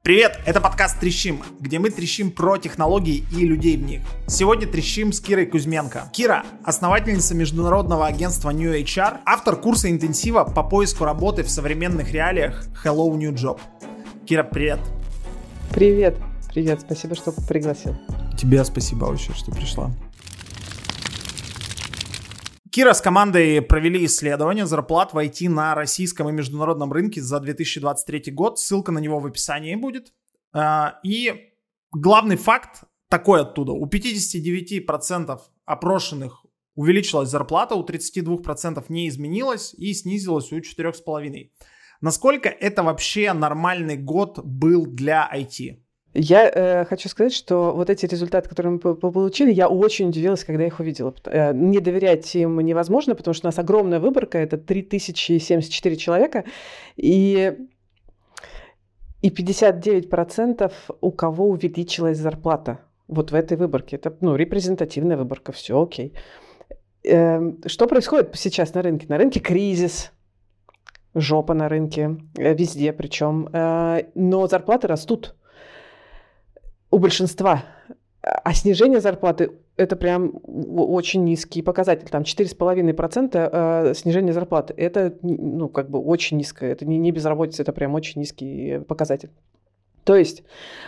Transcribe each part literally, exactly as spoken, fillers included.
Привет, это подкаст «Трещим», где мы трещим про технологии и людей в них. Сегодня трещим с Кирой Кузьменко. Кира – основательница международного агентства New эйч ар, автор курса интенсива по поиску работы в современных реалиях Hello New Job. Кира, привет. Привет, привет, спасибо, что пригласил. Тебе спасибо вообще, что пришла. Кира с командой провели исследование зарплат в ай ти на российском и международном рынке за две тысячи двадцать третий год. Ссылка на него в описании будет. И главный факт такой оттуда. У пятьдесят девять процентов опрошенных увеличилась зарплата, у тридцать два процента не изменилась и снизилась у четыре целых пять десятых процента. Насколько это вообще нормальный год был для ай ти? Я э, хочу сказать, что вот эти результаты, которые мы получили, я очень удивилась, когда их увидела. Э, не доверять им невозможно, потому что у нас огромная выборка, это три тысячи семьдесят четыре человека, и, и пятьдесят девять процентов у кого увеличилась зарплата вот в этой выборке. Это ну, репрезентативная выборка, все окей. Э, что происходит сейчас на рынке? На рынке кризис, жопа на рынке, э, везде причем, э, но зарплаты растут. У большинства. А снижение зарплаты – это прям очень низкий показатель. Там четыре целых пять десятых процента снижение зарплаты. Это ну, как бы очень низкое. Это не, не безработица, это прям очень низкий показатель. То есть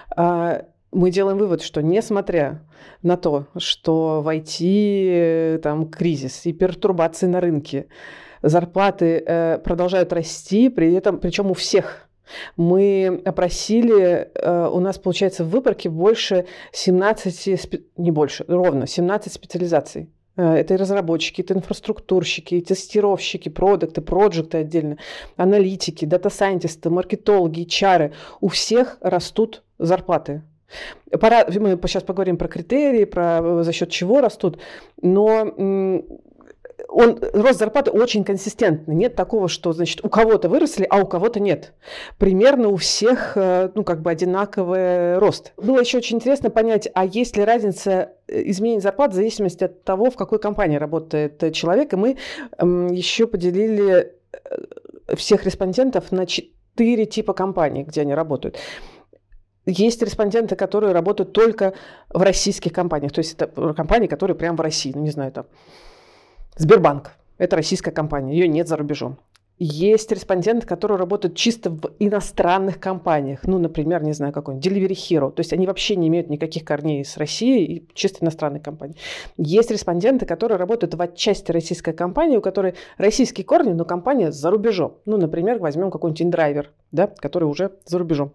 мы делаем вывод, что несмотря на то, что в ай ти там кризис и пертурбации на рынке, зарплаты продолжают расти, при этом, причем у всех. Мы опросили, у нас получается в выборке больше семнадцать, не больше, ровно семнадцать специализаций. Это и разработчики, это инфраструктурщики, и тестировщики, продукты, проекты отдельно, аналитики, дата-сайентисты, маркетологи, эйч ар. У всех растут зарплаты. Пора, мы сейчас поговорим про критерии, про за счет чего растут, но он, рост зарплаты очень консистентный. Нет такого, что, значит, у кого-то выросли, а у кого-то нет. Примерно у всех, ну, как бы одинаковый рост. Было еще очень интересно понять, а есть ли разница изменения зарплат в зависимости от того, в какой компании работает человек. И мы еще поделили всех респондентов на четыре типа компаний, где они работают. Есть респонденты, которые работают только в российских компаниях. То есть это компании, которые прямо в России, ну, не знаю, там, Сбербанк – это российская компания, ее нет за рубежом. Есть респонденты, которые работают чисто в иностранных компаниях, ну, например, не знаю, какой-нибудь Delivery Hero, то есть они вообще не имеют никаких корней с Россией и чисто иностранные компании. Есть респонденты, которые работают в отчасти российской компании, у которой российские корни, но компания за рубежом. Ну, например, возьмем какой-нибудь InDriver, да, который уже за рубежом.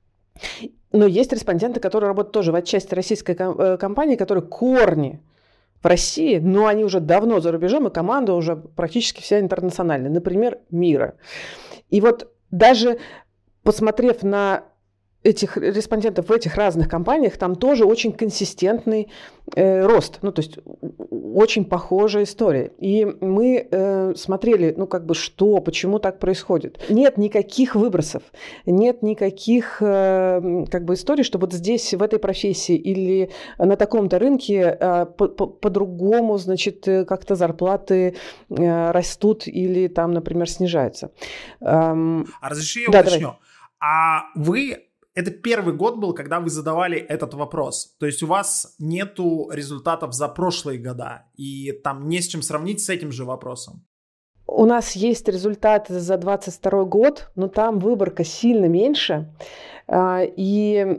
Но есть респонденты, которые работают тоже в отчасти российской компании, которые корни в России, но они уже давно за рубежом, и команда уже практически вся интернациональная, например, Мира. И вот даже посмотрев на этих респондентов в этих разных компаниях, там тоже очень консистентный э, рост, ну, то есть очень похожая история. И мы э, смотрели, ну, как бы, что, почему так происходит. Нет никаких выбросов, нет никаких, э, как бы, историй, что вот здесь, в этой профессии или на таком-то рынке э, по- по- по-другому, значит, как-то зарплаты э, растут или там, например, снижаются. Эм... А разреши я да, уточню. Давай. А вы... Это первый год был, когда вы задавали этот вопрос. То есть у вас нету результатов за прошлые года, и там не с чем сравнить с этим же вопросом. У нас есть результаты за двадцать второй год, но там выборка сильно меньше. И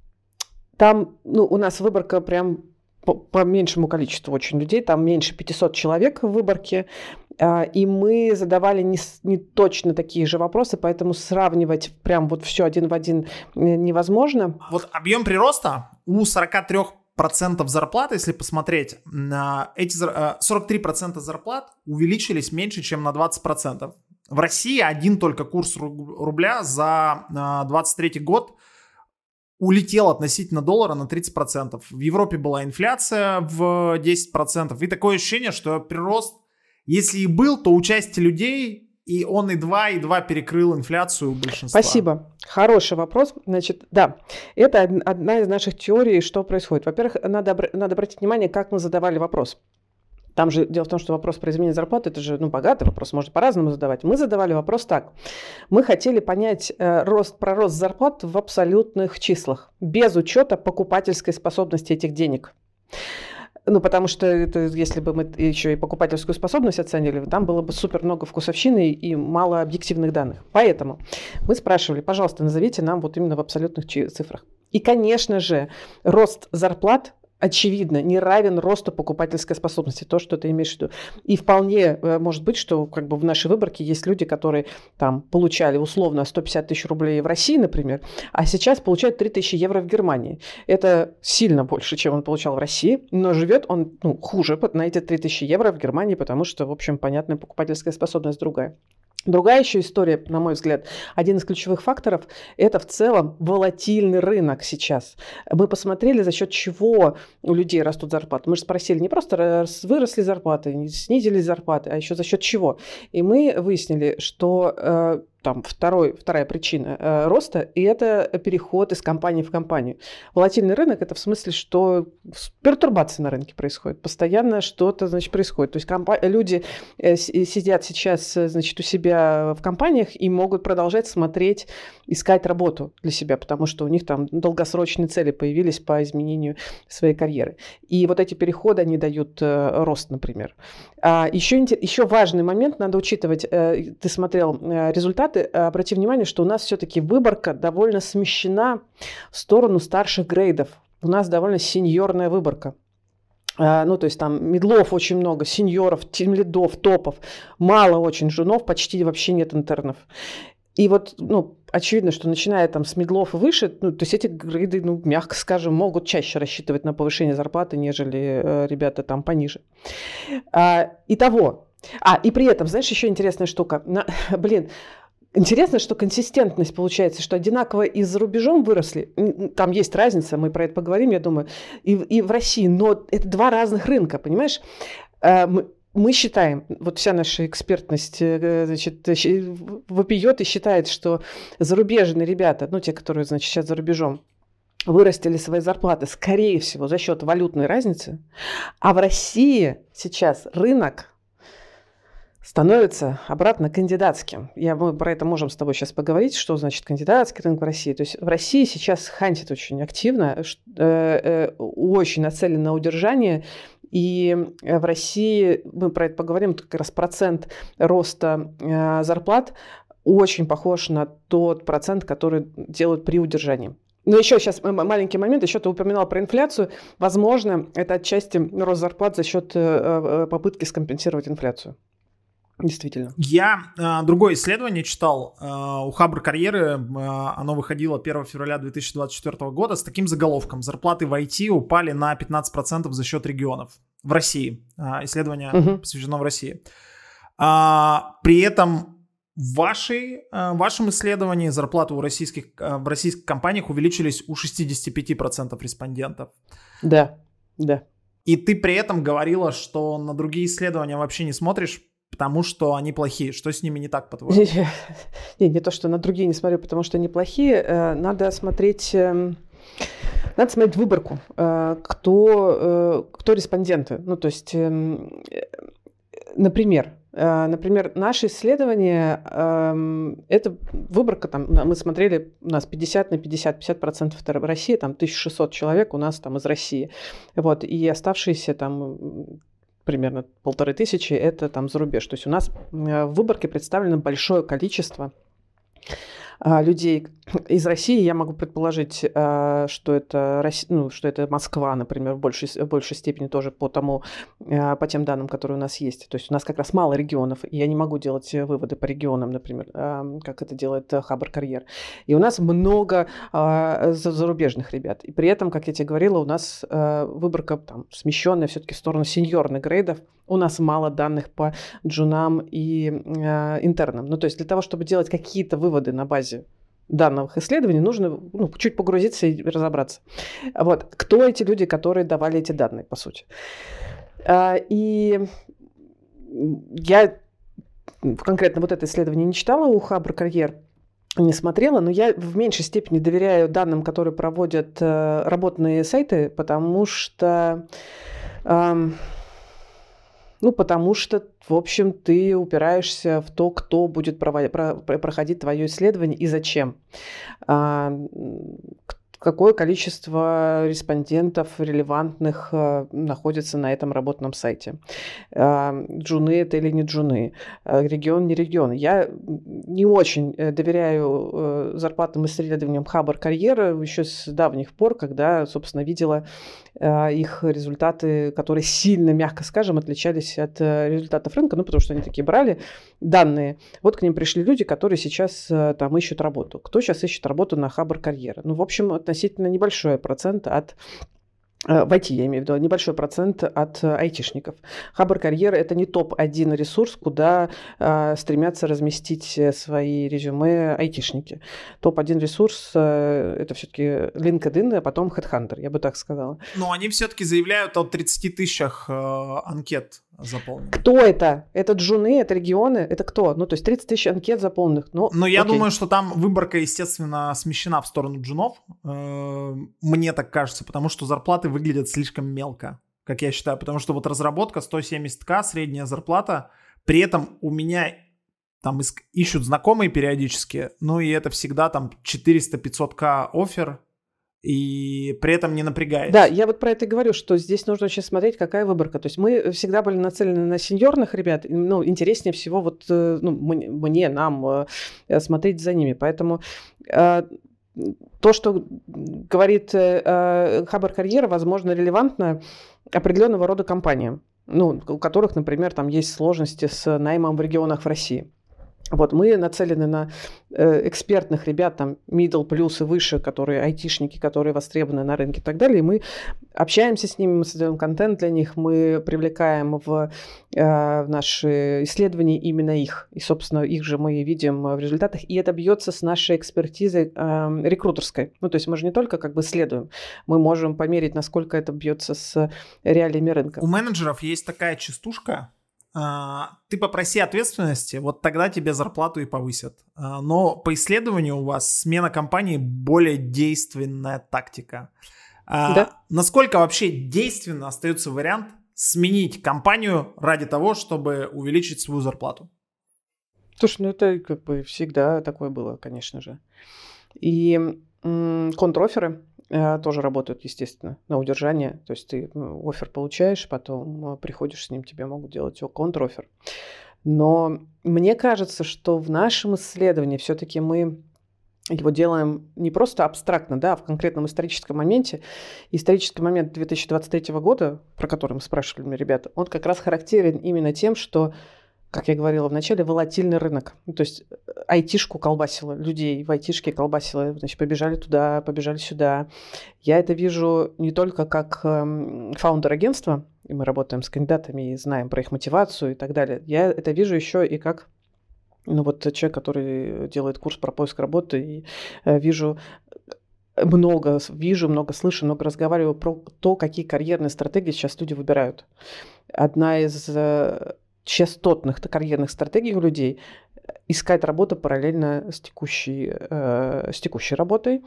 там ну, у нас выборка прям по, по меньшему количеству очень людей. Там меньше пятьсот человек в выборке. И мы задавали не, не точно такие же вопросы, поэтому сравнивать прям вот все один в один невозможно. Вот объем прироста у сорок три процента зарплат, если посмотреть, эти сорок три процента зарплат увеличились меньше, чем на двадцать процентов. В России один только курс рубля за двадцать третий год улетел относительно доллара на тридцать процентов. В Европе была инфляция в десять процентов. И такое ощущение, что прирост, если и был, то участие людей, и он и два, и два перекрыл инфляцию у большинства. Спасибо. Хороший вопрос. Значит, да, это одна из наших теорий, что происходит. Во-первых, надо, надо обратить внимание, как мы задавали вопрос. Там же дело в том, что вопрос про изменение зарплаты, это же ну, богатый вопрос, можно по-разному задавать. Мы задавали вопрос так. Мы хотели понять э, рост, про рост зарплат в абсолютных числах, без учета покупательской способности этих денег. Ну, потому что это, если бы мы еще и покупательскую способность оценили, там было бы супер много вкусовщины и мало объективных данных. Поэтому мы спрашивали, пожалуйста, назовите нам вот именно в абсолютных цифрах. И, конечно же, рост зарплат очевидно, не равен росту покупательской способности, то, что ты имеешь в виду. И вполне может быть, что как бы в нашей выборке есть люди, которые там получали условно сто пятьдесят тысяч рублей в России, например, а сейчас получают три тысячи евро в Германии. Это сильно больше, чем он получал в России, но живет он ну, хуже на эти три тысячи евро в Германии, потому что, в общем, понятная покупательская способность другая. Другая еще история, на мой взгляд, один из ключевых факторов – это в целом волатильный рынок сейчас. Мы посмотрели, за счет чего у людей растут зарплаты. Мы же спросили, не просто выросли зарплаты, не снизились зарплаты, а еще за счет чего. И мы выяснили, что э, там второй, вторая причина э, роста – и это переход из компании в компанию. Волатильный рынок – это в смысле, что пертурбации на рынке происходят, постоянно что-то значит, происходит. То есть компа- люди э, сидят сейчас значит, у себя в компаниях и могут продолжать смотреть, искать работу для себя, потому что у них там долгосрочные цели появились по изменению своей карьеры. И вот эти переходы, они дают э, рост, например. А еще, еще важный момент надо учитывать. Э, ты смотрел э, результаты. Обрати внимание, что у нас все-таки выборка довольно смещена в сторону старших грейдов. У нас довольно сеньорная выборка. Ну, то есть там мидлов очень много, сеньоров, тимлидов, топов. Мало очень жунов, почти вообще нет интернов. И вот, ну, очевидно, что начиная там с мидлов и выше, ну, то есть эти грейды, ну, мягко скажем, могут чаще рассчитывать на повышение зарплаты, нежели э, ребята там пониже. А, итого. А, и при этом, знаешь, еще интересная штука. На, блин, интересно, что консистентность получается, что одинаково и за рубежом выросли. Там есть разница, мы про это поговорим, я думаю, и, и в России. Но это два разных рынка, понимаешь? А, мы, Мы считаем, вот вся наша экспертность значит, вопиет и считает, что зарубежные ребята, ну те, которые значит, сейчас за рубежом, вырастили свои зарплаты, скорее всего, за счет валютной разницы, а в России сейчас рынок становится обратно кандидатским. Я, мы про это можем с тобой сейчас поговорить, что значит кандидатский рынок в России. То есть в России сейчас хантит очень активно, э, э, очень нацелен на удержание. И в России, мы про это поговорим, как раз процент роста э, зарплат очень похож на тот процент, который делают при удержании. Но еще сейчас маленький момент, еще ты упоминал про инфляцию. Возможно, это отчасти рост зарплат за счет э, попытки скомпенсировать инфляцию. Действительно. Я э, другое исследование читал э, у Хабр Карьеры, э, оно выходило первого февраля две тысячи двадцать четвёртого года с таким заголовком: зарплаты в ай ти упали на пятнадцать процентов за счет регионов в России. Э, исследование uh-huh. посвящено в России. А, при этом в, вашей, э, в вашем исследовании зарплаты у российских, э, в российских компаниях увеличились у шестьдесят пять процентов респондентов. Да, да. И ты при этом говорила, что на другие исследования вообще не смотришь, потому что они плохие. Что с ними не так, по-твоему? Не, не то, что на другие не смотрю, потому что они плохие. Надо смотреть, надо смотреть выборку. Кто, кто респонденты. Ну, то есть, например, Например, наше исследование, это выборка, там, мы смотрели, у нас пятьдесят на пятьдесят, пятьдесят процентов это Россия, там тысяча шестьсот человек у нас там из России. Вот, и оставшиеся там примерно полторы тысячи, это там за рубеж. То есть у нас в выборке представлено большое количество людей из России. Я могу предположить, что это, ну, что это Москва, например, в большей, в большей степени тоже по, тому, по тем данным, которые у нас есть. То есть у нас как раз мало регионов, и я не могу делать выводы по регионам, например, как это делает Хабр Карьер. И у нас много зарубежных ребят. И при этом, как я тебе говорила, у нас выборка там смещенная все-таки в сторону сеньорных грейдов. У нас мало данных по джунам и э, интернам. Ну, то есть для того, чтобы делать какие-то выводы на базе данных исследований, нужно ну, чуть погрузиться и разобраться. Вот. Кто эти люди, которые давали эти данные, по сути? А, и я конкретно вот это исследование не читала у Хабр Карьер, не смотрела, но я в меньшей степени доверяю данным, которые проводят э, работные сайты, потому что... Э, Ну, потому что, в общем, ты упираешься в то, кто будет проводить, про, проходить твое исследование и зачем. А, какое количество респондентов релевантных находится на этом работном сайте. Джуны это или не джуны, регион не регион. Я не очень доверяю зарплатным исследованиям Хабр карьеры еще с давних пор, когда, собственно, видела их результаты, которые сильно, мягко скажем, отличались от результатов рынка, ну, потому что они такие брали данные. Вот к ним пришли люди, которые сейчас там ищут работу. Кто сейчас ищет работу на Хабр карьеры? Ну, в общем, относительно небольшой процент от в ай ти, я имею в виду, небольшой процент от айтишников. Хабр карьера – это не топ один ресурс, куда э, стремятся разместить свои резюме айтишники. топ один ресурс э, – это все-таки LinkedIn, а потом HeadHunter, я бы так сказала. Но они все-таки заявляют о тридцати тысячах э, анкет заполненных. Кто это? Это джуны, это регионы, это кто? Ну, то есть тридцать тысяч анкет заполненных. Ну, Но я окей. думаю, что там выборка, естественно, смещена в сторону джунов. Э, мне так кажется, потому что зарплаты выглядят слишком мелко, как я считаю. Потому что вот разработка сто семьдесят тысяч, средняя зарплата. При этом у меня там ищут знакомые периодически. Ну и это всегда там четыреста-пятьсот тысяч оффер. И при этом не напрягаясь. Да, я вот про это и говорю, что здесь нужно очень смотреть, какая выборка. То есть мы всегда были нацелены на сеньорных ребят, ну, интереснее всего вот, ну, мне, нам смотреть за ними. Поэтому э, то, что говорит э, Хабр карьера, возможно, релевантно определенного рода компаниям, ну, у которых, например, там есть сложности с наймом в регионах в России. Вот, мы нацелены на э, экспертных ребят, там, middle плюс и выше, которые айтишники, которые востребованы на рынке и так далее. И мы общаемся с ними, мы создаем контент для них, мы привлекаем в, э, в наши исследования именно их. И, собственно, их же мы видим в результатах. И это бьется с нашей экспертизой э, рекрутерской. Ну, то есть мы же не только как бы исследуем, мы можем померить, насколько это бьется с реалиями рынка. У менеджеров есть такая частушка. Ты попроси ответственности, вот тогда тебе зарплату и повысят. Но по исследованию у вас смена компании более действенная тактика. Да. Насколько вообще действенно остается вариант сменить компанию ради того, чтобы увеличить свою зарплату? Слушай, ну это как бы всегда такое было, конечно же. И м- контроферы тоже работают, естественно, на удержание. То есть ты оффер получаешь, потом приходишь с ним, тебе могут делать контроффер. Но мне кажется, что в нашем исследовании все-таки мы его делаем не просто абстрактно, да, а в конкретном историческом моменте. Исторический момент две тысячи двадцать третьего года, про который мы спрашивали меня ребята, он как раз характерен именно тем, что, как я говорила в начале, волатильный рынок. Ну, то есть айтишку колбасило, людей в айтишке колбасило, значит, побежали туда, побежали сюда. Я это вижу не только как э, фаундер агентства, и мы работаем с кандидатами и знаем про их мотивацию и так далее. Я это вижу еще и как, ну, вот человек, который делает курс про поиск работы, и э, вижу много, вижу, много слышу, много разговариваю про то, какие карьерные стратегии сейчас люди выбирают. Одна из э, частотных карьерных стратегий у людей – искать работу параллельно с текущей, э, с текущей работой,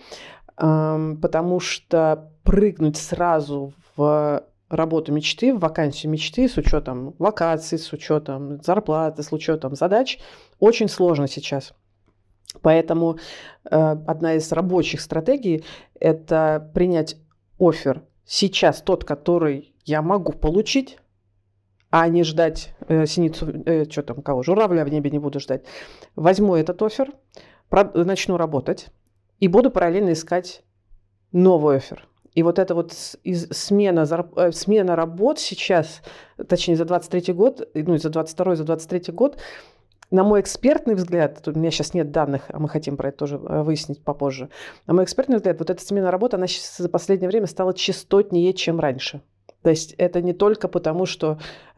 э, потому что прыгнуть сразу в работу мечты, в вакансию мечты с учетом локаций, с учетом зарплаты, с учетом задач очень сложно сейчас. Поэтому э, одна из рабочих стратегий – это принять оффер сейчас, тот, который я могу получить, а не ждать э, синицу, э, что там, кого, журавля в небе не буду ждать. Возьму этот оффер, про, начну работать и буду параллельно искать новый оффер. И вот эта вот из, смена, э, смена работ сейчас, точнее за двадцать третий год, ну и за двадцать второй, за двадцать третий год, на мой экспертный взгляд, тут у меня сейчас нет данных, а мы хотим про это тоже выяснить попозже, на мой экспертный взгляд, вот эта смена работы, она сейчас за последнее время стала частотнее, чем раньше. То есть это не только потому, что,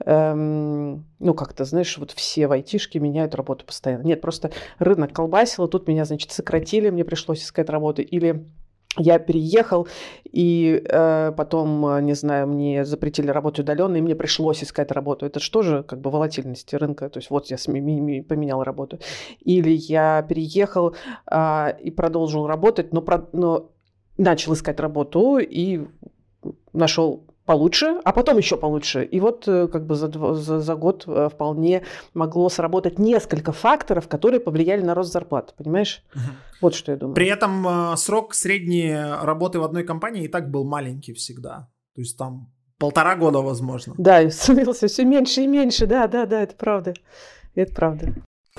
эм, ну, как-то, знаешь, вот все в айтишке меняют работу постоянно. Нет, просто рынок колбасило, тут меня, значит, сократили, мне пришлось искать работу. Или я переехал, и э, потом, не знаю, мне запретили работать удаленно, и мне пришлось искать работу. Это же тоже как бы волатильность рынка. То есть вот я поменял работу. Или я переехал э, и продолжил работать, но, про, но начал искать работу и нашел получше, а потом еще получше. И вот как бы за, за, за год вполне могло сработать несколько факторов, которые повлияли на рост зарплат. Понимаешь? Угу. Вот что я думаю. При этом э, срок средней работы в одной компании и так был маленький всегда. То есть там полтора года, возможно. Да, становился все меньше и меньше. Да, да, да, это правда. Это правда.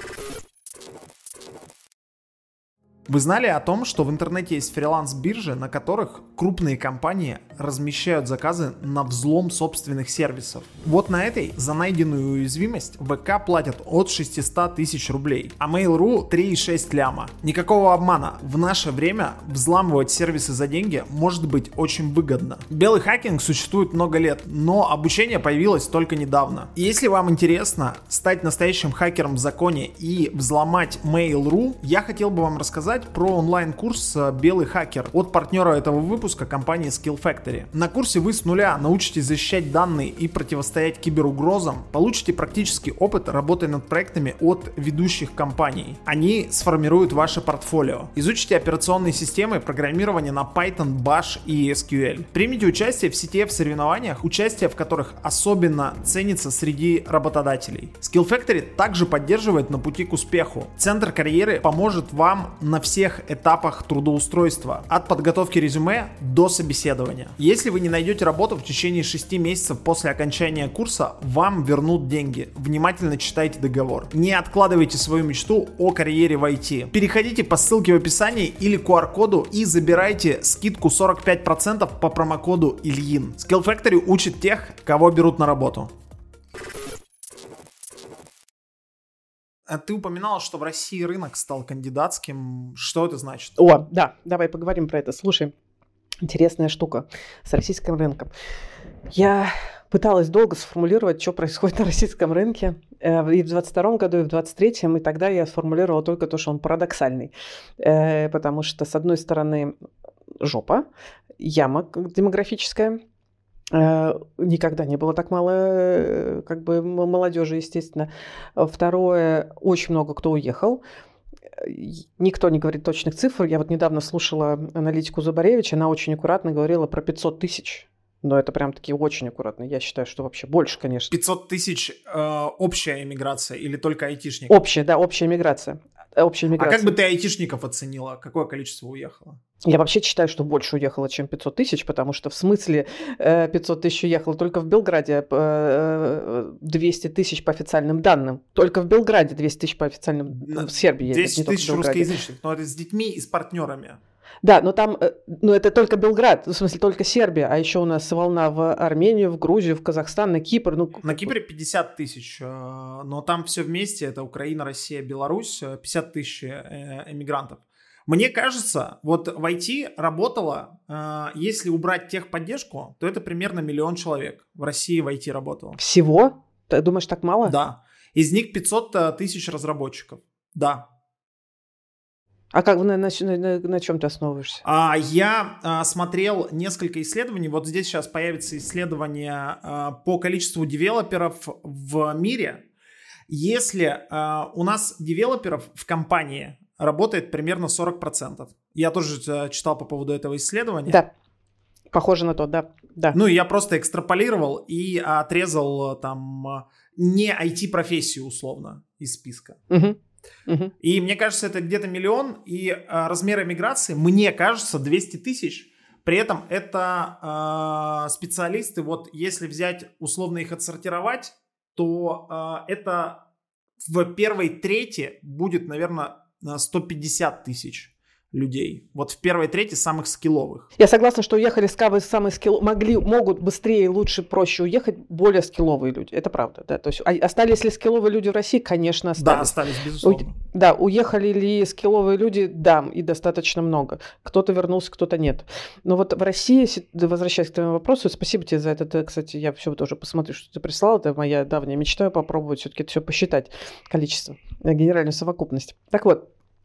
Вы знали о том, что в интернете есть фриланс-биржи, на которых крупные компании размещают заказы на взлом собственных сервисов? Вот на этой за найденную уязвимость ВК платят от шестьсот тысяч рублей, а Mail.ru три и шесть ляма. Никакого обмана. В наше время взламывать сервисы за деньги может быть очень выгодно. Белый хакинг существует много лет, но обучение появилось только недавно. И если вам интересно стать настоящим хакером в законе и взломать Mail.ru, я хотел бы вам рассказать про онлайн-курс «Белый хакер» от партнера этого выпуска компании Skill Factory. На курсе вы с нуля научитесь защищать данные и противостоять киберугрозам, получите практический опыт работы над проектами от ведущих компаний. Они сформируют ваше портфолио. Изучите операционные системы программирования на Python, Bash и эс кью эль. Примите участие в си ти эф-соревнованиях, участие в которых особенно ценится среди работодателей. Skill Factory также поддерживает на пути к успеху. Центр карьеры поможет вам на всех этапах трудоустройства, от подготовки резюме до собеседования. Если вы не найдете работу в течение шести месяцев после окончания курса, вам вернут деньги. Внимательно читайте договор. Не откладывайте свою мечту о карьере в ай ти. Переходите по ссылке в описании или ку ар-коду и забирайте скидку сорок пять процентов по промокоду Ильин. Skill Factory учит тех, кого берут на работу. А ты упоминала, что в России рынок стал кандидатским. Что это значит? О, да, давай поговорим про это. Слушай, интересная штука с российским рынком. Я пыталась долго сформулировать, что происходит на российском рынке и в двадцать втором году, и в двадцать третьем, и тогда я сформулировала только то, что он парадоксальный. Потому что, с одной стороны, жопа, яма демографическая. Никогда не было так мало как бы молодежи, естественно. Второе, очень много кто уехал. Никто не говорит точных цифр. Я вот недавно слушала аналитику Зубаревич, она очень аккуратно говорила про пятьсот тысяч. Но это прям таки очень аккуратно. Я считаю, что вообще больше, конечно. пятьсот тысяч э, общая эмиграция или только айтишников? Общая, да, общая эмиграция. Общая эмиграция. А как бы ты айтишников оценила? Какое количество уехало? Я вообще считаю, что больше уехало, чем пятьсот тысяч, потому что в смысле пятьсот тысяч уехало только в Белграде, двести тысяч по официальным данным. Только в Белграде двести тысяч по официальным, в Сербии. двести тысяч русскоязычных, но это с детьми и с партнерами. Да, но там, ну это только Белград, в смысле только Сербия, а еще у нас волна в Армению, в Грузию, в Казахстан, на Кипр. Ну... На Кипре пятьдесят тысяч, но там все вместе, это Украина, Россия, Беларусь, пятьдесят тысяч эмигрантов. Мне кажется, вот в ай ти работало, если убрать техподдержку, то это примерно миллион человек в России в ай ти работало. Всего? Ты думаешь, так мало? Да. Из них пятьсот тысяч разработчиков. Да. А как на, на, на, на чем ты основываешься? А, я а, смотрел несколько исследований. Вот здесь сейчас появится исследование а, по количеству девелоперов в мире. Если а, у нас девелоперов в компании работает примерно сорок процентов. Я тоже а, читал по поводу этого исследования. Да, похоже на то, да. да. Ну, я просто экстраполировал и отрезал там не ай ти-профессию условно из списка. Угу. Угу. И мне кажется, это где-то миллион, и а, размер эмиграции, мне кажется, двести тысяч. При этом это а, специалисты, вот если взять, условно их отсортировать, то а, это в первой трети будет, наверное, сто пятьдесят тысяч людей. Вот в первой трети самых скилловых. Я согласна, что уехали самые скилловые, могли, могут быстрее, лучше, проще уехать более скилловые люди. Это правда, да. То есть остались ли скилловые люди в России? Конечно, остались. Да, остались, безусловно. У, да, уехали ли скилловые люди? Да, и достаточно много. Кто-то вернулся, кто-то нет. Но вот в России, возвращаясь к твоему вопросу, спасибо тебе за это. Кстати, я все тоже посмотрю, что ты прислал. Это моя давняя мечта, попробовать все-таки это все посчитать, количество, генеральную совокупность. Так вот,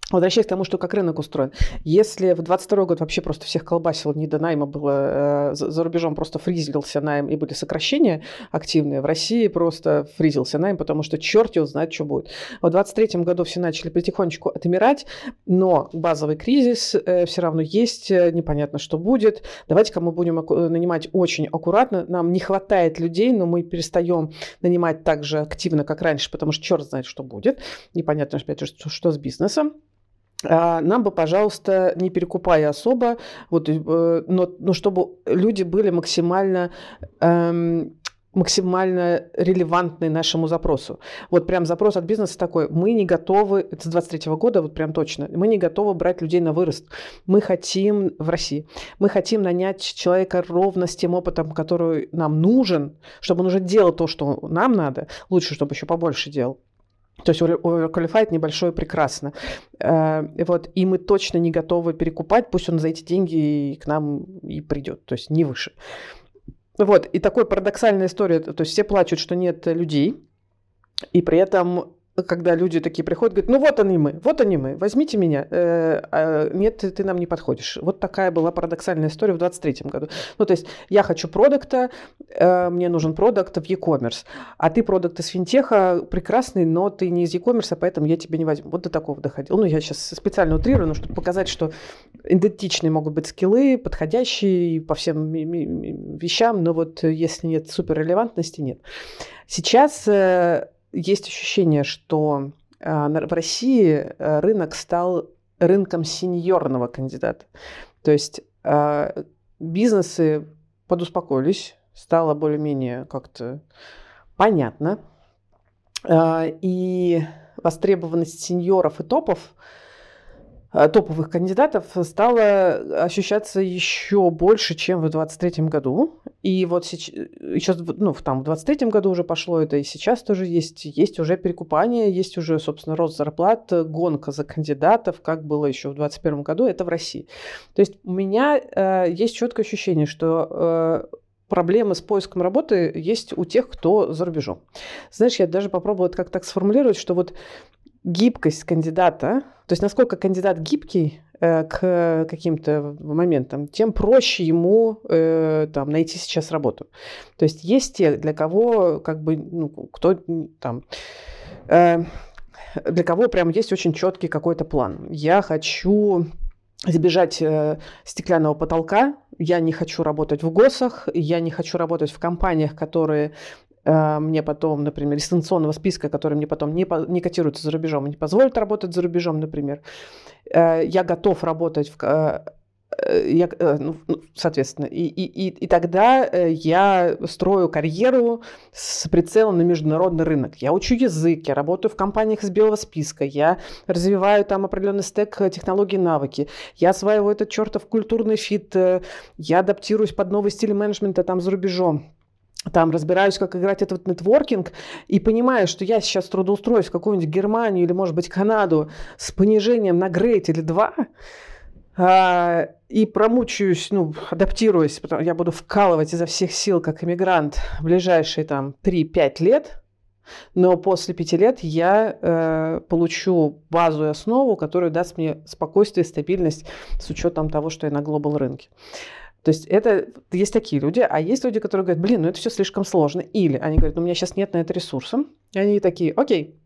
Возвращаясь к тому, что как рынок устроен. Если в двадцать второй год вообще просто всех колбасило, не до найма было, за, за рубежом просто фризился найм и были сокращения активные, в России просто фризился найм, потому что черт его знает, что будет. В двадцать третьем году все начали потихонечку отмирать, но базовый кризис э, все равно есть, непонятно, что будет. Давайте-ка мы будем нанимать очень аккуратно. Нам не хватает людей, но мы перестаем нанимать так же активно, как раньше, потому что черт знает, что будет. Непонятно, опять же, что, что с бизнесом. Нам бы, пожалуйста, не перекупая особо, вот, но, но чтобы люди были максимально, эм, максимально релевантны нашему запросу. Вот прям запрос от бизнеса такой: мы не готовы, это с двадцать третьего года, вот прям точно, мы не готовы брать людей на вырост. Мы хотим в России, мы хотим нанять человека ровно с тем опытом, который нам нужен, чтобы он уже делал то, что нам надо, лучше, чтобы еще побольше делал. То есть overqualified небольшое прекрасно. Вот, и мы точно не готовы перекупать, пусть он за эти деньги к нам и придет, то есть не выше. Вот, и такая парадоксальная история, то есть все плачут, что нет людей, и при этом, когда люди такие приходят, говорят: ну вот они мы, вот они мы, возьмите меня. Э, э, нет, ты нам не подходишь. Вот такая была парадоксальная история в двадцать третьем году. Ну, то есть я хочу продукта, э, мне нужен продукт в e-commerce, а ты продукт из финтеха прекрасный, но ты не из e-commerce, поэтому я тебя не возьму. Вот до такого доходил. Ну, я сейчас специально утрирую, чтобы показать, что идентичные могут быть скиллы, подходящие по всем вещам, но вот если нет суперрелевантности, нет. Сейчас... Э, Есть ощущение, что в России рынок стал рынком сеньорного кандидата. То есть бизнесы подуспокоились, стало более-менее как-то понятно. И востребованность сеньоров и топов, топовых кандидатов стало ощущаться еще больше, чем в двадцать третьем году. И вот сейчас, еще, ну, там в двадцать третьем году уже пошло это, и сейчас тоже есть, есть уже перекупание, есть уже, собственно, рост зарплат, гонка за кандидатов, как было еще в двадцать первом году, это в России. То есть у меня э, есть четкое ощущение, что э, проблемы с поиском работы есть у тех, кто за рубежом. Знаешь, я даже попробовала как так сформулировать, что вот гибкость кандидата, то есть насколько кандидат гибкий э, к каким-то моментам, тем проще ему э, там, найти сейчас работу. То есть есть те, для кого, как бы, ну, кто там, э, для кого прям есть очень четкий какой-то план. Я хочу избежать э, стеклянного потолка, я не хочу работать в ГОСах, я не хочу работать в компаниях, которые мне потом, например, из санкционного списка, который мне потом не, по, не котируется за рубежом и не позволит работать за рубежом, например. Я готов работать в... Я, ну, соответственно, и, и, и тогда я строю карьеру с прицелом на международный рынок. Я учу язык, я работаю в компаниях из белого списка, я развиваю там определенный стек технологий и навыки, я осваиваю этот чертов культурный фит, я адаптируюсь под новый стиль менеджмента там за рубежом. Там разбираюсь, как играть этот нетворкинг, и понимаю, что я сейчас трудоустроюсь в какую-нибудь Германию или, может быть, Канаду с понижением на грейд или два, а, и промучаюсь, ну, адаптируюсь, потому я буду вкалывать изо всех сил как иммигрант в ближайшие там три-пять лет, но после пяти лет я э, получу базу и основу, которая даст мне спокойствие и стабильность с учетом того, что я на глобал рынке. То есть это, есть такие люди, а есть люди, которые говорят: блин, ну это все слишком сложно. Или они говорят: ну у меня сейчас нет на это ресурса. И они такие: окей,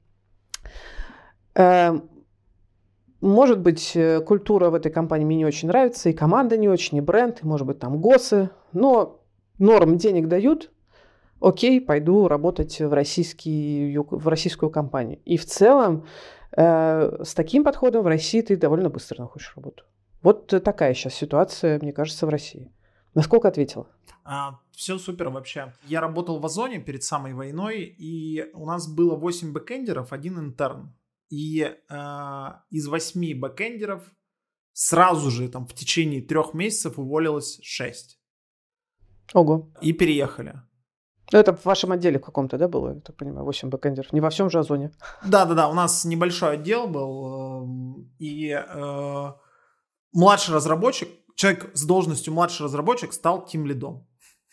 э, может быть, культура в этой компании мне не очень нравится, и команда не очень, и бренд, и, может быть, там ГОСы, но норм денег дают, окей, пойду работать в, российский, в российскую компанию. И в целом э, с таким подходом в России ты довольно быстро находишь работу. Вот такая сейчас ситуация, мне кажется, в России. Насколько ответила? А, все супер вообще. Я работал в Озоне перед самой войной, и у нас было восемь бэкэндеров, один интерн. И э, из восьми бэкэндеров сразу же там, в течение трех месяцев уволилось шесть. Ого. И переехали. Это в вашем отделе в каком-то, да, было, я так понимаю, восемь бэкэндеров? Не во всем же Озоне. Да-да-да, у нас небольшой отдел был, и э, младший разработчик, человек с должностью младший разработчик стал тимлидом.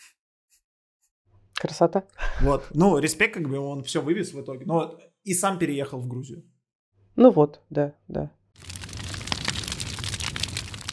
Красота. Вот, ну, респект, как бы он все вывез в итоге, но и сам переехал в Грузию. Ну вот, да, да.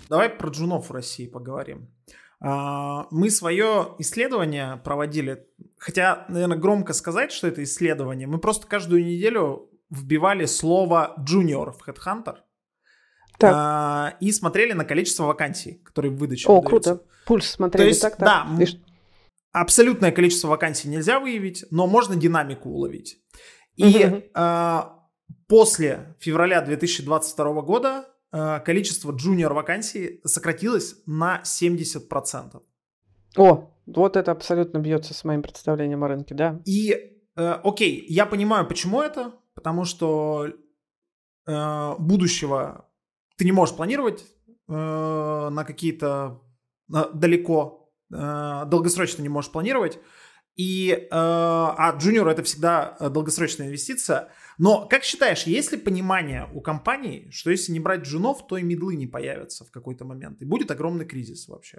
Давай про джунов в России поговорим. Мы свое исследование проводили, хотя, наверное, громко сказать, что это исследование. Мы просто каждую неделю вбивали слово «джуниор» в HeadHunter так. и смотрели на количество вакансий, которые в выдаче О, выдаются. Круто. Пульс смотрели. То есть, так, так. да, И... абсолютное количество вакансий нельзя выявить, но можно динамику уловить. И угу. э, после февраля две тысячи двадцать второго года количество джуниор вакансий сократилось на семьдесят процентов. О, вот это абсолютно бьется с моим представлением о рынке, да. И, э, окей, я понимаю, почему это, потому что э, будущего ты не можешь планировать э, на какие-то на, далеко, э, долгосрочно не можешь планировать, и, э, а джуниор это всегда долгосрочная инвестиция. Но как считаешь, есть ли понимание у компаний, что если не брать джунов, то и мидлы не появятся в какой-то момент, и будет огромный кризис вообще?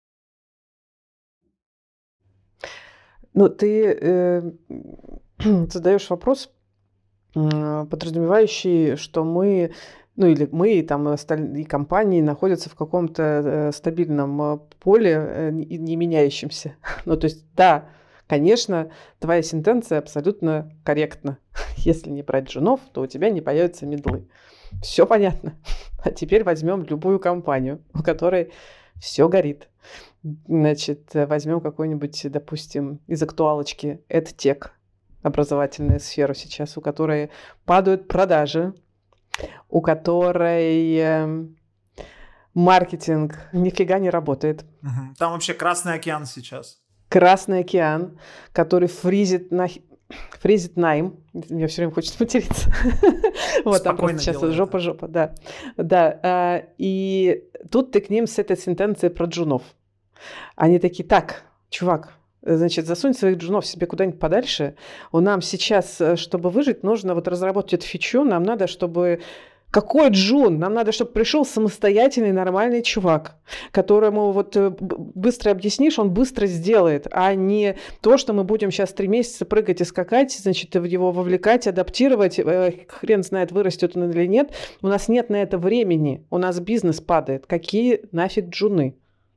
Ну, ты э, задаешь вопрос, э, подразумевающий, что мы, ну или мы, и там остальные компании находятся в каком-то э, стабильном поле, э, не, не меняющемся. Ну, то есть, да, конечно, твоя сентенция абсолютно корректна. Если не брать джунов, то у тебя не появятся мидлы. Все понятно. А теперь возьмем любую компанию, у которой все горит. Значит, возьмем какой-нибудь, допустим, из актуалочки EdTech, образовательную сферу сейчас, у которой падают продажи, у которой э, маркетинг нифига не работает. Угу. Там вообще Красный океан сейчас. Красный океан, который фризит на... Фризит найм. Мне все время хочется материться. Вот там просто сейчас жопа-жопа, да. Да. И тут ты к ним с этой сентенцией про джунов. Они такие: так, чувак, значит, засунь своих джунов себе куда-нибудь подальше. У нам сейчас, чтобы выжить, нужно вот разработать эту фичу. Нам надо, чтобы... Какой джун? Нам надо, чтобы пришел самостоятельный нормальный чувак, которому вот быстро объяснишь, он быстро сделает, а не то, что мы будем сейчас три месяца прыгать и скакать, значит, его вовлекать, адаптировать, хрен знает, вырастет он или нет. У нас нет на это времени, у нас бизнес падает. Какие нафиг джуны?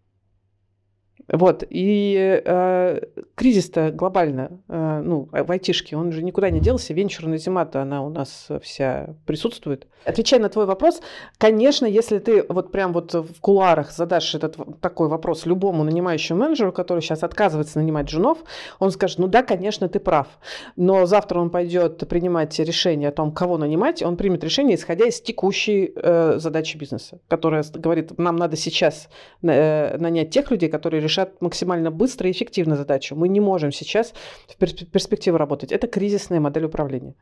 Вот, и э, кризис-то глобально, э, ну, в айтишке, он же никуда не делся, венчурная зима-то, она у нас вся присутствует. Отвечая на твой вопрос, конечно, если ты вот прям вот в кулуарах задашь этот такой вопрос любому нанимающему менеджеру, который сейчас отказывается нанимать джунов, он скажет: ну да, конечно, ты прав, но завтра он пойдет принимать решение о том, кого нанимать, он примет решение, исходя из текущей э, задачи бизнеса, которая говорит: нам надо сейчас э, нанять тех людей, которые решат максимально быстро и эффективно задачу. Мы не можем сейчас в перспективу работать. Это кризисная модель управления.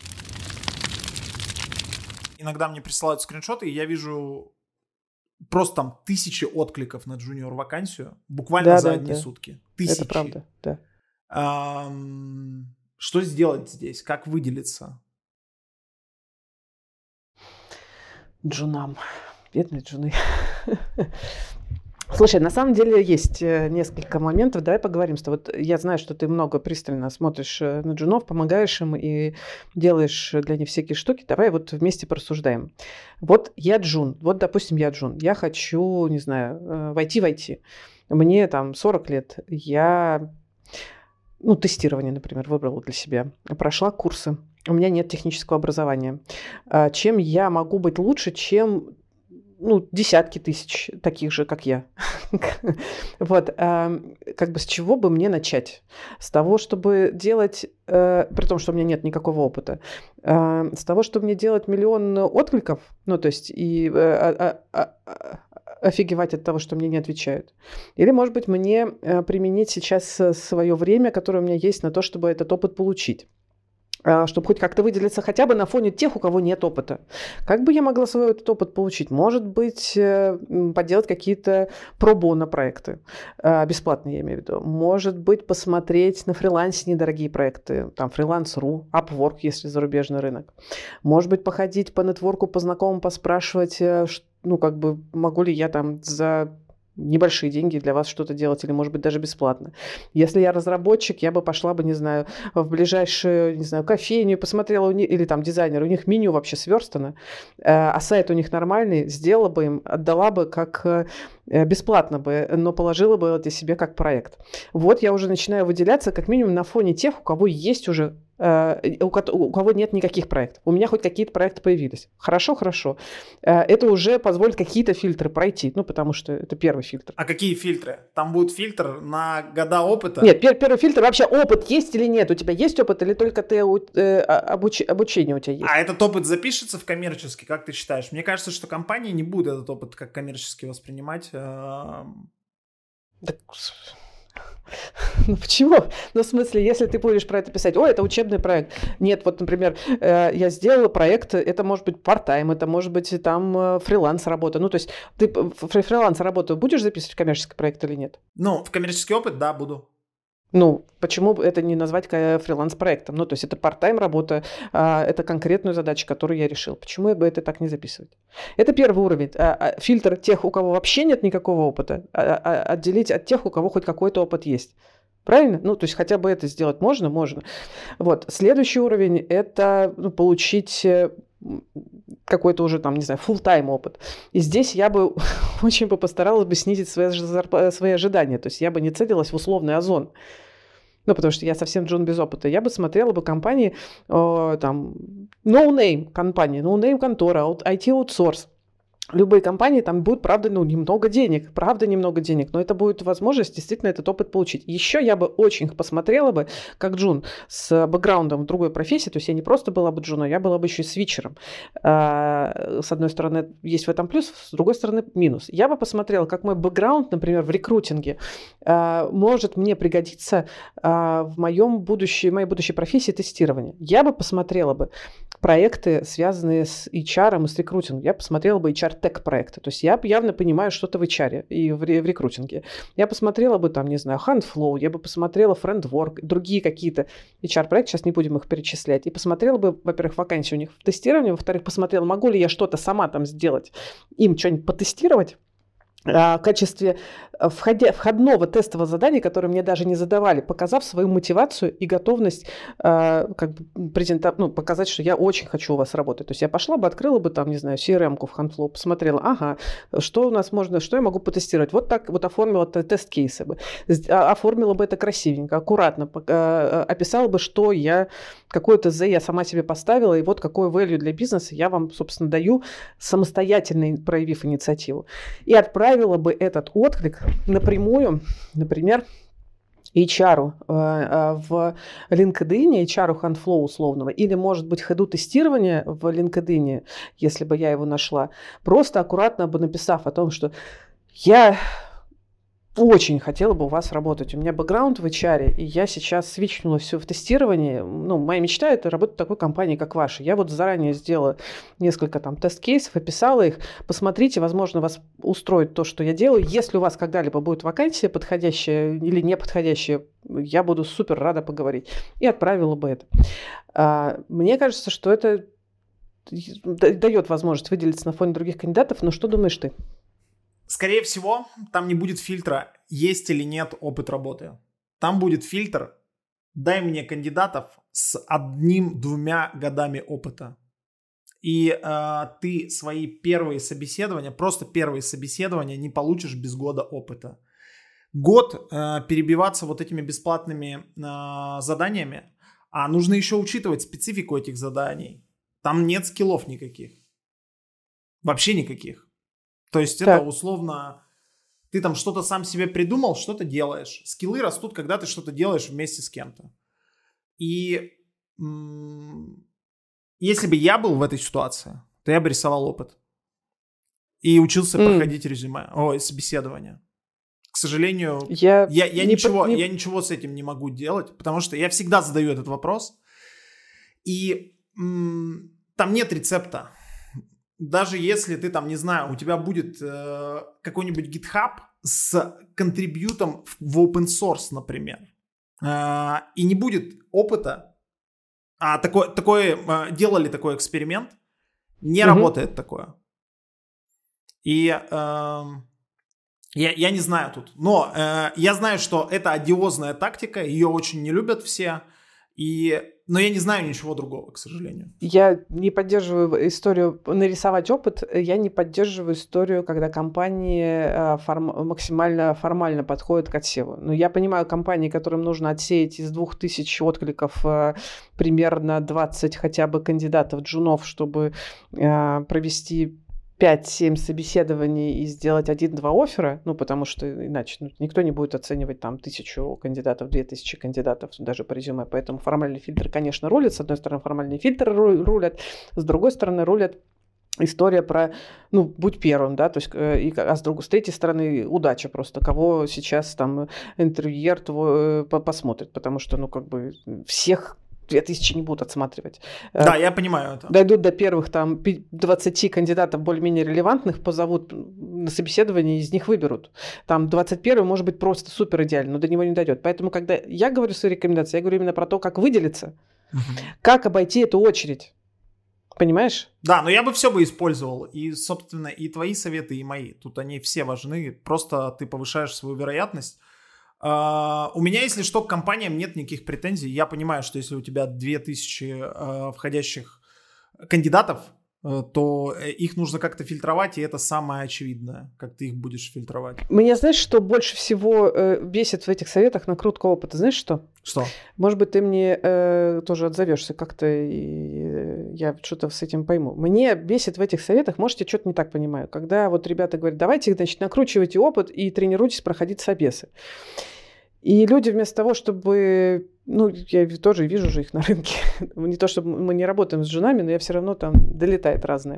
Иногда мне присылают скриншоты, и я вижу просто там тысячи откликов на джуниор-вакансию буквально да, за да, одни да. сутки. Тысячи. Это правда, да. Эм, что сделать здесь? Как выделиться? Джунам. Бедные джуны. Слушай, на самом деле есть несколько моментов. Давай поговорим с тобой. Вот я знаю, что ты много пристально смотришь на джунов, помогаешь им и делаешь для них всякие штуки. Давай вот вместе порассуждаем. Вот я джун. Вот, допустим, я джун. Я хочу, не знаю, войти в ай ти. Мне там сорок лет. Я, ну, тестирование, например, выбрала для себя. Прошла курсы. У меня нет технического образования. Чем я могу быть лучше, чем... ну, десятки тысяч таких же, как я. Вот, как бы с чего бы мне начать? С того, чтобы делать, при том, что у меня нет никакого опыта, с того, чтобы мне делать миллион откликов, ну, то есть и офигевать от того, что мне не отвечают. Или, может быть, мне применить сейчас свое время, которое у меня есть, на то, чтобы этот опыт получить, чтобы хоть как-то выделиться хотя бы на фоне тех, у кого нет опыта. Как бы я могла свой этот опыт получить? Может быть, поделать какие-то пробоно проекты, бесплатные, я имею в виду. Может быть, посмотреть на фрилансе недорогие проекты, там фриланс точка ру, Upwork, если зарубежный рынок. Может быть, походить по нетворку, по знакомым, поспрашивать, ну, как бы, могу ли я там за небольшие деньги для вас что-то делать или, может быть, даже бесплатно. Если я разработчик, я бы пошла бы, не знаю, в ближайшую, не знаю, кофейню, посмотрела, у них, или там дизайнер, у них меню вообще сверстано, а сайт у них нормальный, сделала бы им, отдала бы как бесплатно бы, но положила бы это себе как проект. Вот я уже начинаю выделяться как минимум на фоне тех, у кого есть уже у кого нет никаких проектов. У меня хоть какие-то проекты появились. Хорошо, хорошо. Это уже позволит какие-то фильтры пройти, ну, потому что это первый фильтр. А какие фильтры? Там будет фильтр на года опыта? Нет, пер- первый фильтр вообще опыт есть или нет? У тебя есть опыт или только ты э, обуч... обучение у тебя есть? А этот опыт запишется в коммерческий, как ты считаешь? Мне кажется, что компания не будет этот опыт как коммерческий воспринимать. Так... Ну почему? Ну, в смысле, если ты будешь про это писать, о, это учебный проект. Нет, вот, например, я сделала проект, это может быть part-time, это может быть там фриланс-работа. Ну, то есть ты фриланс-работу будешь записывать в коммерческий проект или нет? Ну, в коммерческий опыт, да, буду. Ну, почему это не назвать фриланс-проектом? Ну, то есть это part-time работа, это конкретную задачу, которую я решил. Почему я бы это так не записывать? Это первый уровень. Фильтр тех, у кого вообще нет никакого опыта, отделить от тех, у кого хоть какой-то опыт есть. Правильно? Ну, то есть хотя бы это сделать можно? Можно. Вот. Следующий уровень – это ну, получить какой-то уже там, не знаю, full-time опыт. И здесь я бы очень бы постаралась бы снизить свои, свои ожидания. То есть я бы не целилась в условный озон. Ну, потому что я совсем джун без опыта. Я бы смотрела бы компании, э, там, no-name компании, no-name контора, ай ти-аутсорс. Любые компании, там будет, правда, ну, немного денег, правда, немного денег, но это будет возможность действительно этот опыт получить. Еще я бы очень посмотрела бы, как джун с бэкграундом в другой профессии, то есть я не просто была бы джуном, я была бы еще и свитчером. С одной стороны, есть в этом плюс, с другой стороны, минус. Я бы посмотрела, как мой бэкграунд, например, в рекрутинге, может мне пригодиться в моем будущей, моей будущей профессии тестирования. Я бы посмотрела бы проекты, связанные с эйч ар и с рекрутингом. Я посмотрела бы эйч ар-тег-проекты. То есть я явно понимаю что-то в эйч ар и в, в рекрутинге. Я посмотрела бы там, не знаю, HandFlow, я бы посмотрела FriendWork, другие какие-то эйч ар-проекты, сейчас не будем их перечислять. И посмотрела бы, во-первых, вакансии у них в тестировании, во-вторых, посмотрела, могу ли я что-то сама там сделать, им что-нибудь потестировать, в качестве входя, входного тестового задания, которое мне даже не задавали, показав свою мотивацию и готовность э, как бы презента... ну, показать, что я очень хочу у вас работать. То есть я пошла бы, открыла бы там, не знаю, си эр эм-ку в HandFlow, посмотрела, ага, что у нас можно, что я могу потестировать. Вот так вот оформила тест-кейсы бы. Оформила бы это красивенько, аккуратно, описала бы, что я, какое ТЗ я сама себе поставила, и вот какой value для бизнеса я вам, собственно, даю, самостоятельно проявив инициативу. И отправила бы этот отклик напрямую, например, эйч ар в LinkedIn, эйч ар HandFlow условного, или, может быть, ходу тестирования в LinkedIn, если бы я его нашла, просто аккуратно бы написав о том, что я очень хотела бы у вас работать. У меня бэкграунд в эйч ар, и я сейчас свичнула все в тестировании. Ну, моя мечта – это работать в такой компании, как ваша. Я вот заранее сделала несколько там тест-кейсов, описала их. Посмотрите, возможно, вас устроит то, что я делаю. Если у вас когда-либо будет вакансия подходящая или неподходящая, я буду супер рада поговорить. И отправила бы это. Мне кажется, что это дает возможность выделиться на фоне других кандидатов. Но что думаешь ты? Скорее всего, там не будет фильтра, есть или нет опыт работы. Там будет фильтр, дай мне кандидатов с одним-двумя годами опыта. И э, ты свои первые собеседования, просто первые собеседования не получишь без года опыта. Год э, перебиваться вот этими бесплатными э, заданиями, а нужно еще учитывать специфику этих заданий. Там нет скиллов никаких. Вообще никаких. То есть так. Это условно, ты там что-то сам себе придумал, что-то делаешь. Скиллы растут, когда ты что-то делаешь вместе с кем-то. И м- если бы я был в этой ситуации, то я бы рисовал опыт. И учился mm. проходить резюме, ой, собеседование. К сожалению, я, я, я, не ничего, по, не... я ничего с этим не могу делать, потому что я всегда задаю этот вопрос. И м- там нет рецепта. Даже если ты там, не знаю, у тебя будет э, какой-нибудь GitHub с контрибьютом в open source, например, э, и не будет опыта, а такое, такое э, делали такой эксперимент, не mm-hmm. работает такое. И э, Я, я не знаю тут, но э, я знаю, что это одиозная тактика, ее очень не любят все, и, но я не знаю ничего другого, к сожалению. Я не поддерживаю историю нарисовать опыт, я не поддерживаю историю, когда компании форм, максимально формально подходят к отсеву. Но я понимаю компании, которым нужно отсеять из двух тысяч откликов примерно двадцать хотя бы кандидатов джунов, чтобы провести пять-семь собеседований и сделать один-два оффера, ну, потому что иначе ну, никто не будет оценивать там тысячу кандидатов, две тысячи кандидатов даже по резюме. Поэтому формальный фильтр, конечно, рулит. С одной стороны, формальные фильтры рулят, с другой стороны, рулят история про, ну, будь первым, да, то есть, и, а с, другой, с третьей стороны, удача просто, кого сейчас там интервьюер твой посмотрит, потому что, ну, как бы всех две тысячи не будут отсматривать. Да, я понимаю это. Дойдут до первых там двадцати кандидатов более-менее релевантных, позовут на собеседование, из них выберут. Там двадцать первый может быть просто супер идеально, но до него не дойдет. Поэтому, когда я говорю свои рекомендации, я говорю именно про то, как выделиться, угу. как обойти эту очередь. Понимаешь? Да, но я бы все бы использовал. И, собственно, и твои советы, и мои. Тут они все важны. Просто ты повышаешь свою вероятность. Uh, у меня, если что, к компаниям нет никаких претензий. Я понимаю, что если у тебя две тысячи uh, входящих кандидатов, uh, то их нужно как-то фильтровать, и это самое очевидное, как ты их будешь фильтровать. Меня, знаешь, что больше всего э, бесит в этих советах? Накрутка опыта. Знаешь что? Что? Может быть, ты мне э, тоже отзовешься как-то, и э, я что-то с этим пойму. Мне бесит в этих советах, может, я что-то не так понимаю, когда вот ребята говорят, давайте, значит, накручивайте опыт и тренируйтесь проходить собесы. И люди вместо того, чтобы... Ну, я тоже вижу же их на рынке. Не то, чтобы мы не работаем с женами, но я все равно там долетает разное.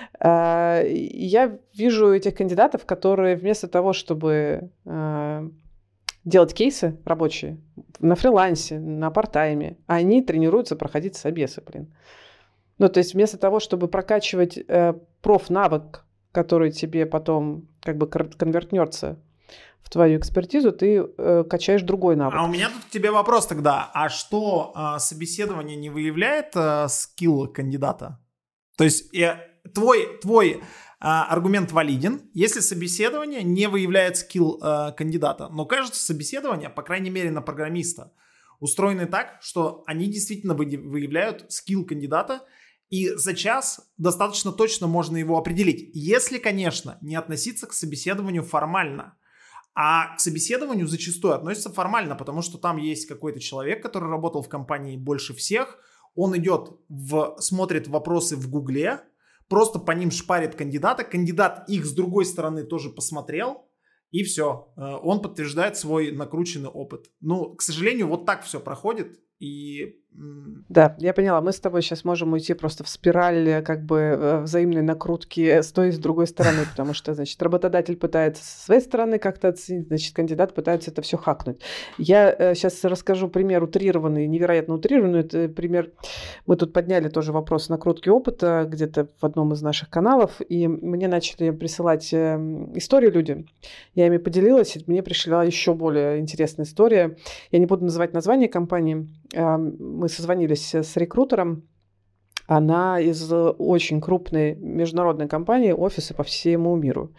Я вижу этих кандидатов, которые вместо того, чтобы делать кейсы рабочие на фрилансе, на парт-тайме, они тренируются проходить собесы, блин. Ну, то есть вместо того, чтобы прокачивать профнавык, который тебе потом как бы конвертнется в твою экспертизу, ты э, качаешь другой навык. А у меня тут к тебе вопрос тогда. А что, э, собеседование не выявляет э, скилл кандидата? То есть э, твой, твой э, аргумент валиден, если собеседование не выявляет скилл э, кандидата. Но кажется, собеседование, по крайней мере на программиста, устроены так, что они действительно выявляют скилл кандидата, и за час достаточно точно можно его определить. Если, конечно, не относиться к собеседованию формально. А к собеседованию зачастую относятся формально, потому что там есть какой-то человек, который работал в компании больше всех, он идет, в, смотрит вопросы в Гугле, просто по ним шпарит кандидата, кандидат их с другой стороны тоже посмотрел, и все, он подтверждает свой накрученный опыт. Ну, к сожалению, вот так все проходит. И... Да, я поняла. Мы с тобой сейчас можем уйти просто в спираль как бы взаимной накрутки с той и с другой стороны, потому что, значит, работодатель пытается со своей стороны как-то оценить, значит, кандидат пытается это все хакнуть. Я сейчас расскажу пример утрированный, невероятно утрированный. Это пример, мы тут подняли тоже вопрос накрутки опыта где-то в одном из наших каналов, и мне начали присылать истории люди. Я ими поделилась, и мне пришла еще более интересная история. Я не буду называть название компании. Мы созвонились с рекрутером. Она из очень крупной международной компании, офисы по всему миру.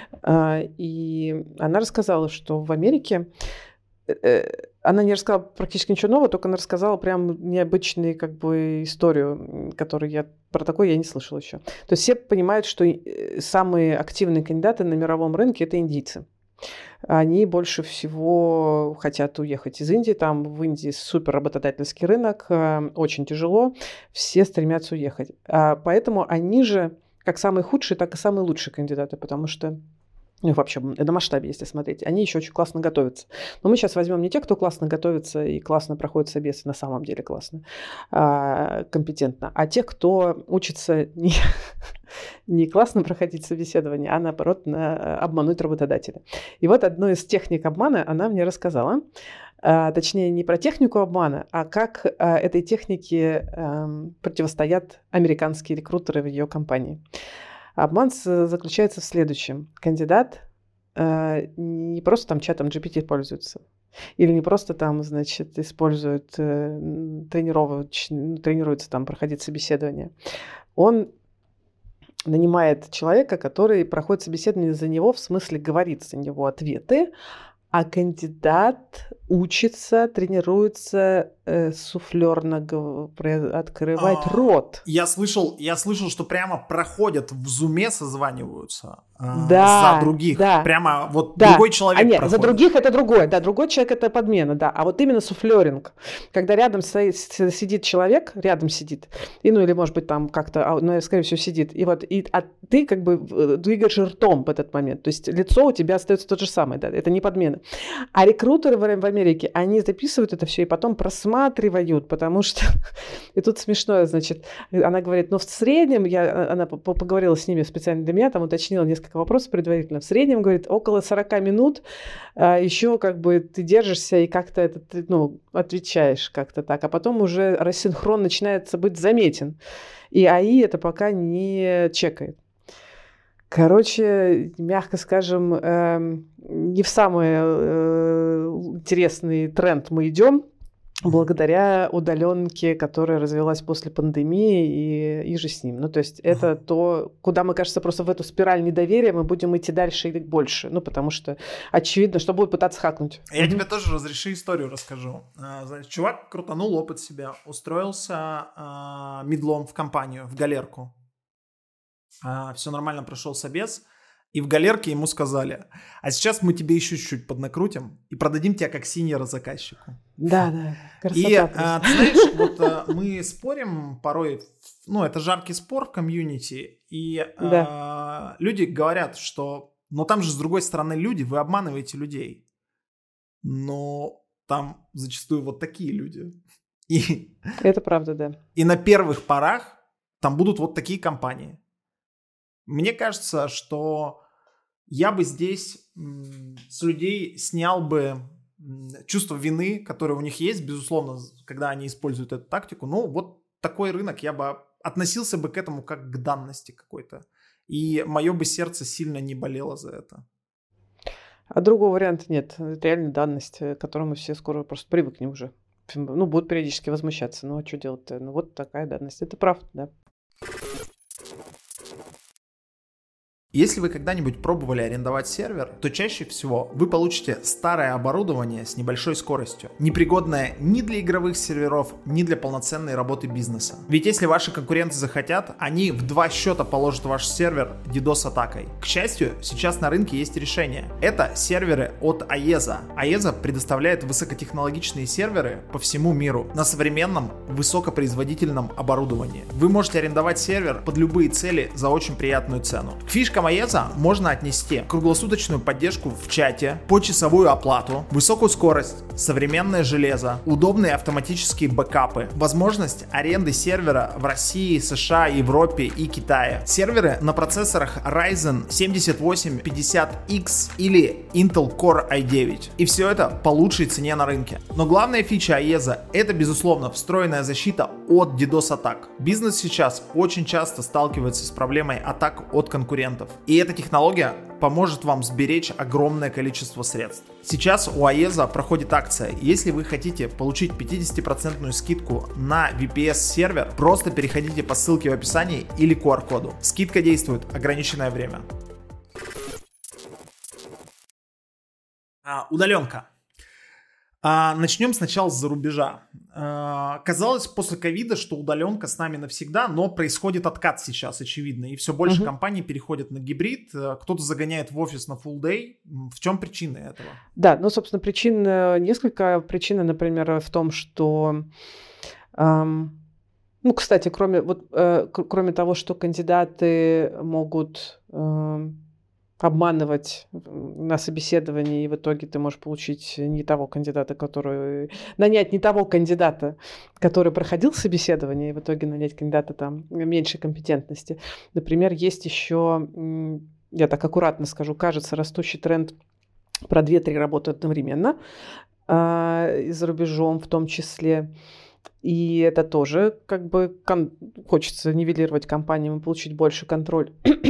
И она рассказала, что в Америке... Она не рассказала практически ничего нового, только она рассказала прям необычную как бы историю, которую я... Про такое я не слышала еще. То есть все понимают, что самые активные кандидаты на мировом рынке – это индийцы. Они больше всего хотят уехать из Индии. Там в Индии супер работодательский рынок, очень тяжело. Все стремятся уехать. Поэтому они же как самые худшие, так и самые лучшие кандидаты, потому что ну, вообще, на масштабе, если смотреть, они еще очень классно готовятся. Но мы сейчас возьмем не тех, кто классно готовится и классно проходит собесы, на самом деле классно, а, компетентно, а тех, кто учится не, не классно проходить собеседование, а наоборот на, обмануть работодателя. И вот одну из техник обмана она мне рассказала, а, точнее не про технику обмана, а как а, этой технике а, противостоят американские рекрутеры в ее компании. Обман заключается в следующем. Кандидат э, не просто там чатом джи пи ти пользуется, или не просто там, значит, использует, э, тренируется там проходить собеседование. Он нанимает человека, который проходит собеседование за него, в смысле говорит за него ответы, а кандидат учится, тренируется э, суфлерно открывать а, рот. Я слышал, я слышал, что прямо проходят в зуме, созваниваются э, да, за других. Да, прямо вот да. другой человек а нет, проходит. За других это другое, да, другой человек это подмена, да. А вот именно суфлеринг, когда рядом стоит, сидит человек, рядом сидит, и, ну или может быть там как-то, ну, скорее всего, сидит, и вот, и, а ты как бы двигаешь ртом в этот момент, то есть лицо у тебя остается то же самое, да, это не подмена. А рекрутеры в Америке, они записывают это все и потом просматривают, потому что... И тут смешно, значит, она говорит, ну, в среднем, я, она поговорила с ними специально для меня, там уточнила несколько вопросов предварительно, в среднем, говорит, около сорок минут а, еще как бы ты держишься и как-то это, ты, ну, отвечаешь как-то так, а потом уже рассинхрон начинается быть заметен. И эй ай это пока не чекает. Короче, мягко скажем, э, не в самый э, интересный тренд мы идем благодаря удаленке, которая развилась после пандемии и, и же с ним. Ну, то есть это то, куда мы, кажется, просто в эту спираль недоверия мы будем идти дальше и больше. Ну, потому что очевидно, что будут пытаться хакнуть. Я mm-hmm. тебе тоже разреши историю расскажу. Значит, чувак крутанул опыт себя, устроился э, мидлом в компанию, в галерку. Uh, все нормально, прошел собес, и в галерке ему сказали, а сейчас мы тебе еще чуть-чуть поднакрутим и продадим тебя как синьора заказчику. Да, да, красота. И uh, ты знаешь, вот uh, мы спорим порой, ну это жаркий спор в комьюнити, и uh, да. люди говорят, что, ну там же с другой стороны люди, вы обманываете людей, но там зачастую вот такие люди. И, это правда, да. И на первых порах там будут вот такие компании. Мне кажется, что я бы здесь м, с людей снял бы м, чувство вины, которое у них есть, безусловно, когда они используют эту тактику. Ну, вот такой рынок, я бы относился бы к этому как к данности какой-то. И мое бы сердце сильно не болело за это. А другого варианта нет. Это реально данность, к которой мы все скоро просто привыкнем уже. Ну, будут периодически возмущаться. Ну, а что делать-то? Ну, вот такая данность. Это правда, да. Если вы когда-нибудь пробовали арендовать сервер, то чаще всего вы получите старое оборудование с небольшой скоростью, непригодное ни для игровых серверов, ни для полноценной работы бизнеса. Ведь если ваши конкуренты захотят, они в два счета положат ваш сервер DDoS-атакой. К счастью, сейчас на рынке есть решение. Это серверы от Aeza. Aeza предоставляет высокотехнологичные серверы по всему миру на современном, высокопроизводительном оборудовании. Вы можете арендовать сервер под любые цели за очень приятную цену. Фишка Aeza можно отнести круглосуточную поддержку в чате, почасовую оплату, высокую скорость, современное железо, удобные автоматические бэкапы, возможность аренды сервера в России, США, Европе и Китае, серверы на процессорах Ryzen семьдесят восемь пятьдесят икс или Intel Core ай девять. И все это по лучшей цене на рынке. Но главная фича Aeza — это, безусловно, встроенная защита от DDoS-атак. Бизнес сейчас очень часто сталкивается с проблемой атак от конкурентов. И эта технология поможет вам сберечь огромное количество средств. Сейчас у Aeza проходит акция. Если вы хотите получить пятьдесят процентов скидку на ви пи эс-сервер, просто переходите по ссылке в описании или ку ар коду. Скидка действует ограниченное время. А, удаленка. А, начнем сначала с-за рубежа. А, казалось после ковида, что удаленка с нами навсегда, но происходит откат сейчас, очевидно. И все больше uh-huh. компаний переходят на гибрид. Кто-то загоняет в офис на full day. В чем причины этого? Да, ну, собственно, причин несколько. Причина, например, в том, что... Эм... Ну, кстати, кроме, вот, э, кроме того, что кандидаты могут... Э, обманывать на собеседовании, и в итоге ты можешь получить не того кандидата, который... Нанять не того кандидата, который проходил собеседование, и в итоге нанять кандидата там меньшей компетентности. Например, есть еще, я так аккуратно скажу, кажется, растущий тренд про две-три работы одновременно, э, за рубежом в том числе. И это тоже как бы кон... хочется нивелировать компаниям и получить больше контроль.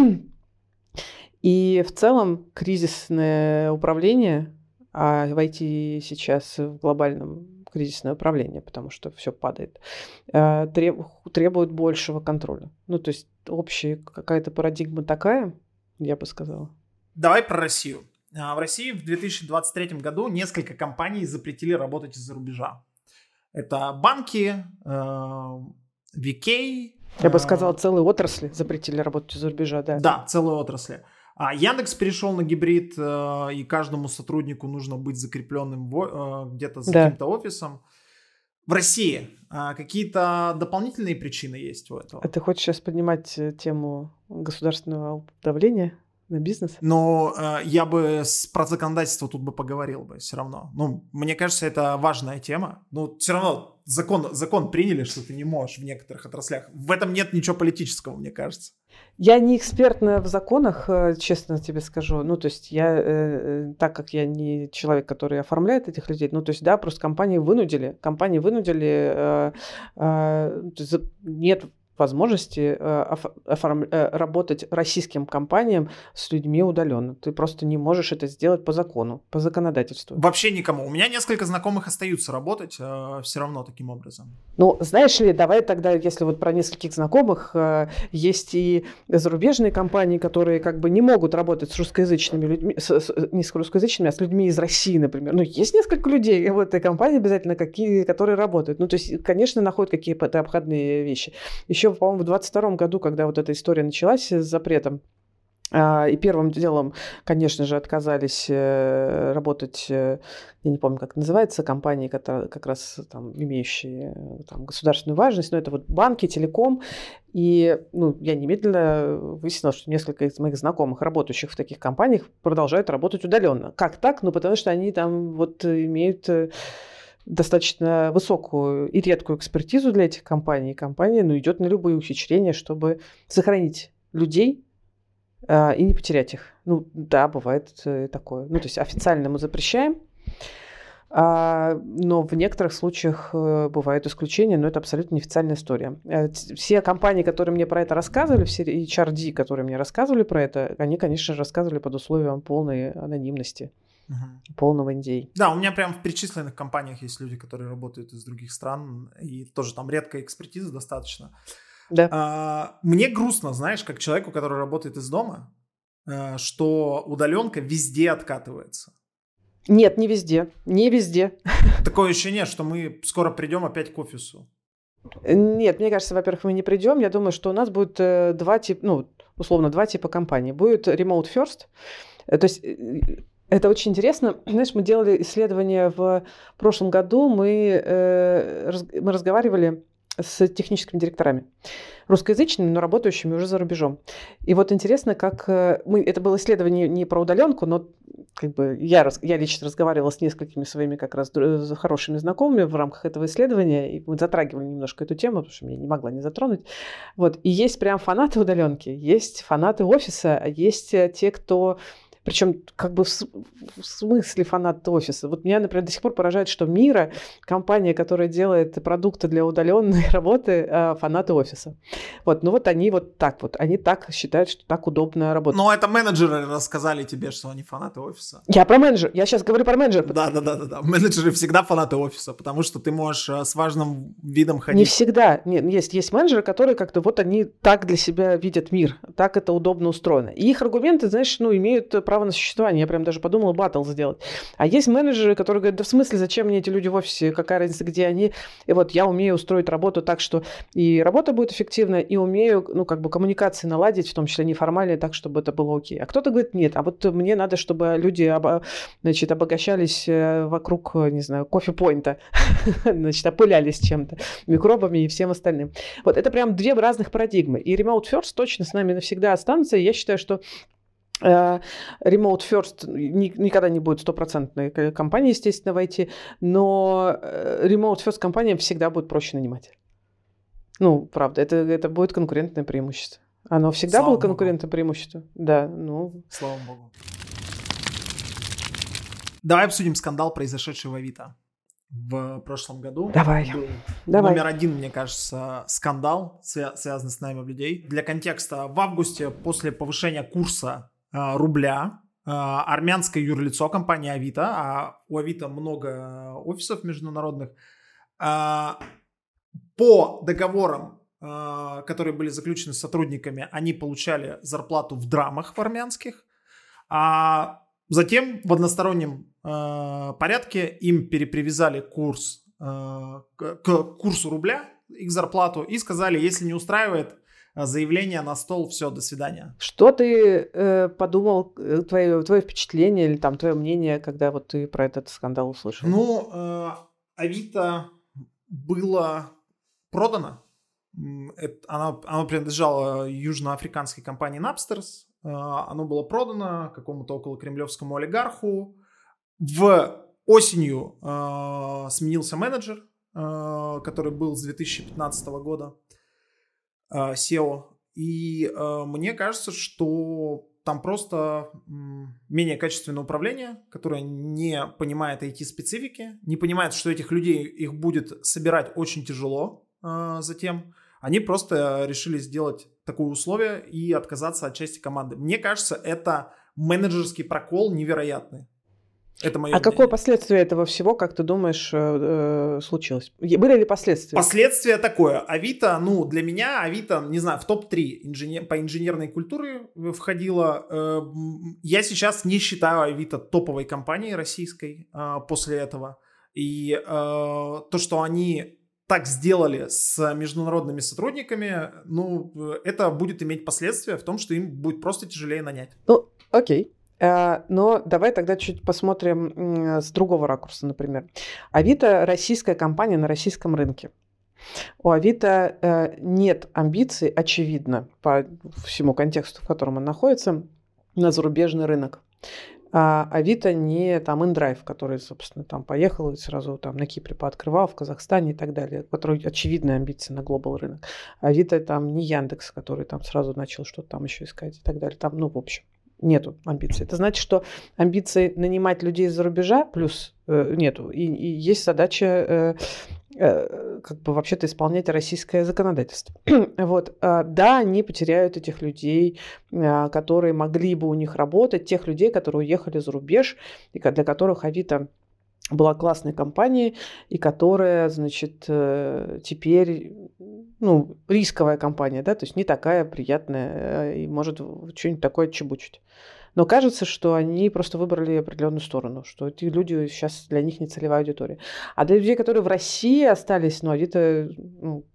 И в целом кризисное управление, а в ай ти сейчас в глобальном кризисное управление, потому что все падает, э, треб- требуют большего контроля. Ну, то есть общая какая-то парадигма такая, я бы сказала. Давай про Россию. В России в две тысячи двадцать третьем году несколько компаний запретили работать из-за рубежа. Это банки, ви кей. Я бы сказала, целые отрасли запретили работать из-за рубежа, да. Да, целые отрасли. А Яндекс перешел на гибрид, и каждому сотруднику нужно быть закрепленным где-то за да. каким-то офисом. В России какие-то дополнительные причины есть у этого? А ты хочешь сейчас поднимать тему государственного давления на бизнес? Ну, я бы про законодательство тут бы поговорил бы все равно. Ну, мне кажется, это важная тема. Ну, все равно закон, закон приняли, что ты не можешь в некоторых отраслях. В этом нет ничего политического, мне кажется. Я не экспертна в законах, честно тебе скажу. Ну, то есть я, э, так как я не человек, который оформляет этих людей, ну, то есть, да, просто компании вынудили, компании вынудили, э, э, нет возможности э, оформ... э, работать российским компаниям с людьми удаленно. Ты просто не можешь это сделать по закону, по законодательству. Вообще никому. У меня несколько знакомых остаются работать э, все равно таким образом. Ну, знаешь ли, давай тогда, если вот про нескольких знакомых, э, есть и зарубежные компании, которые как бы не могут работать с русскоязычными людьми, с, с, не с русскоязычными, а с людьми из России, например. Ну, есть несколько людей в этой компании обязательно, какие, которые работают. Ну, то есть, конечно, находят какие-то обходные вещи. Еще Еще, по-моему, в двадцать втором году, когда вот эта история началась с запретом, и первым делом, конечно же, отказались работать, я не помню, как это называется, компании, которые как раз там имеющие там, государственную важность, но это вот банки, телеком. И ну, я немедленно выяснила, что несколько из моих знакомых, работающих в таких компаниях, продолжают работать удаленно. Как так? Ну, потому что они там вот имеют достаточно высокую и редкую экспертизу для этих компаний. Компания ну, идет на любые ухищрения, чтобы сохранить людей а, и не потерять их. Ну да, бывает такое. Ну то есть официально мы запрещаем, а, но в некоторых случаях бывают исключения, но это абсолютно неофициальная история. Все компании, которые мне про это рассказывали, все эйч ар ди, которые мне рассказывали про это, они, конечно же, рассказывали под условием полной анонимности. Угу. Полного эн ди эй. Да, у меня прям в перечисленных компаниях есть люди, которые работают из других стран, и тоже там редкая экспертиза достаточно. Да. А, мне грустно, знаешь, как человеку, который работает из дома, что удаленка везде откатывается. Нет, не везде, не везде. Такое ощущение, что мы скоро придем опять к офису. Нет, мне кажется, во-первых, мы не придем. Я думаю, что у нас будет два типа, ну, условно, два типа компаний. Будет remote first, то есть это очень интересно. Знаешь, мы делали исследование в прошлом году, мы, э, раз, мы разговаривали с техническими директорами, русскоязычными, но работающими уже за рубежом. И вот интересно, как мы... Это было исследование не про удаленку, но как бы я, я лично разговаривала с несколькими своими как раз хорошими знакомыми в рамках этого исследования, и мы затрагивали немножко эту тему, потому что я не могла не затронуть. Вот. И есть прям фанаты удаленки, есть фанаты офиса, есть те, кто... Причем как бы в, в смысле фанат офиса. Вот меня, например, до сих пор поражает, что Мира, компания, которая делает продукты для удаленной работы, фанаты офиса. Вот, ну вот они вот так вот, они так считают, что так удобно работать. Но это менеджеры рассказали тебе, что они фанаты офиса. Я про менеджер, я сейчас говорю про менеджера. Да, да, да, да, да. Менеджеры всегда фанаты офиса, потому что ты можешь с важным видом ходить. Не всегда. Нет, есть, есть менеджеры, которые как-то вот они так для себя видят мир, так это удобно устроено. И их аргументы, знаешь, ну, имеют право на существование. Я прям даже подумала баттл сделать. А есть менеджеры, которые говорят, да в смысле, зачем мне эти люди в офисе, какая разница, где они? И вот я умею устроить работу так, что и работа будет эффективна, и умею, ну, как бы коммуникации наладить, в том числе неформальные, так, чтобы это было окей. А кто-то говорит, нет, а вот мне надо, чтобы люди, обо, значит, обогащались вокруг, не знаю, кофе-пойнта, значит, опылялись чем-то, микробами и всем остальным. Вот это прям две разных парадигмы. И remote first точно с нами навсегда останутся. И я считаю, что Remote first никогда не будет стопроцентной компании, естественно, в ай ти, но remote first компаниям всегда будет проще нанимать. Ну, правда, это, это будет конкурентное преимущество. Оно всегда Слава было Богу. Конкурентное преимущество. Да, ну. Слава Богу. Давай обсудим скандал, произошедший в Авито в прошлом году. Давай. Был Давай. Номер один, мне кажется, скандал, свя- связанный с наймом людей. Для контекста, в августе после повышения курса рубля армянское юрлицо компании Авито, а у Авито много офисов международных, по договорам, которые были заключены с сотрудниками, они получали зарплату в драмах в армянских, а затем в одностороннем порядке им перепривязали курс к курсу рубля, их зарплату, и сказали, если не устраивает, заявление на стол, все, до свидания. Что ты э, подумал, твое, твое впечатление или там твое мнение, когда вот ты про этот скандал услышал? Ну, э, Авито было продано. Это, оно, оно принадлежало южноафриканской компании Napsters. Э, оно было продано какому-то околокремлевскому олигарху. В осенью э, сменился менеджер, э, который был с две тысячи пятнадцатого года. сео, и э, мне кажется, что там просто м, менее качественное управление, которое не понимает ай ти-специфики, не понимает, что этих людей их будет собирать очень тяжело э, затем. Они просто решили сделать такое условие и отказаться от части команды. Мне кажется, это менеджерский прокол невероятный. Это мое а мнение. Какое последствие этого всего, как ты думаешь, э, случилось? Были ли последствия? Последствие такое. Авито, ну, для меня Авито, не знаю, в топ три инженер... по инженерной культуре входило. Я сейчас не считаю Авито топовой компанией российской после этого. И то, что они так сделали с международными сотрудниками, ну, это будет иметь последствия в том, что им будет просто тяжелее нанять. Ну, окей. Но давай тогда чуть посмотрим с другого ракурса, например. Авито – российская компания на российском рынке. У Авито нет амбиций, очевидно, по всему контексту, в котором он находится, на зарубежный рынок. А Авито не там InDrive, который, собственно, там поехал и сразу там на Кипре пооткрывал, в Казахстане и так далее, у которого очевидные амбиции на глобал рынок. Авито там не Яндекс, который там сразу начал что-то там еще искать и так далее. Там, ну, в общем. Нету амбиций. Это значит, что амбиций нанимать людей из-за рубежа плюс э, нету. И, и есть задача э, э, как бы вообще-то исполнять российское законодательство. Вот. А, да, они потеряют этих людей, а, которые могли бы у них работать, тех людей, которые уехали за рубеж, и для которых Авито была классной компанией, и которая, значит, теперь, ну, рисковая компания, да, то есть не такая приятная и может что-нибудь такое отчебучить. Но кажется, что они просто выбрали определенную сторону, что эти люди сейчас для них не целевая аудитория. А для людей, которые в России остались, ну, Авито, ну,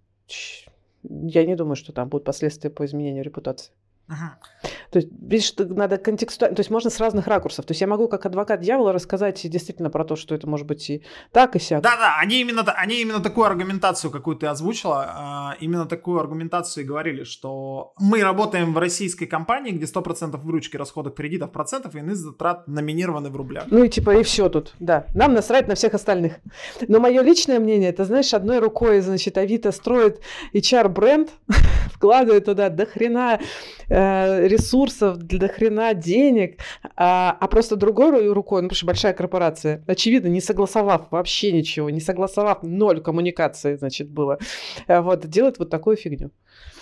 я не думаю, что там будут последствия по изменению репутации. Ага. То есть, видишь, надо контекстуально, то есть можно с разных ракурсов. То есть я могу как адвокат дьявола рассказать действительно про то, что это может быть и так, и сяк. Да-да, они именно, они именно такую аргументацию, какую ты озвучила, именно такую аргументацию и говорили, что мы работаем в российской компании, где сто процентов выручки, расходов, кредитов, процентов и иных затрат номинированы в рублях. Ну и типа и все тут, да. Нам насрать на всех остальных. Но мое личное мнение, это, знаешь, одной рукой, значит, Авито строит эйч ар-бренд, вкладывает туда до хрена э, ресурсов, до хрена денег, а, а просто другой рукой, ну, потому что большая корпорация, очевидно, не согласовав вообще ничего, не согласовав ноль коммуникации, значит, было, вот, делает вот такую фигню,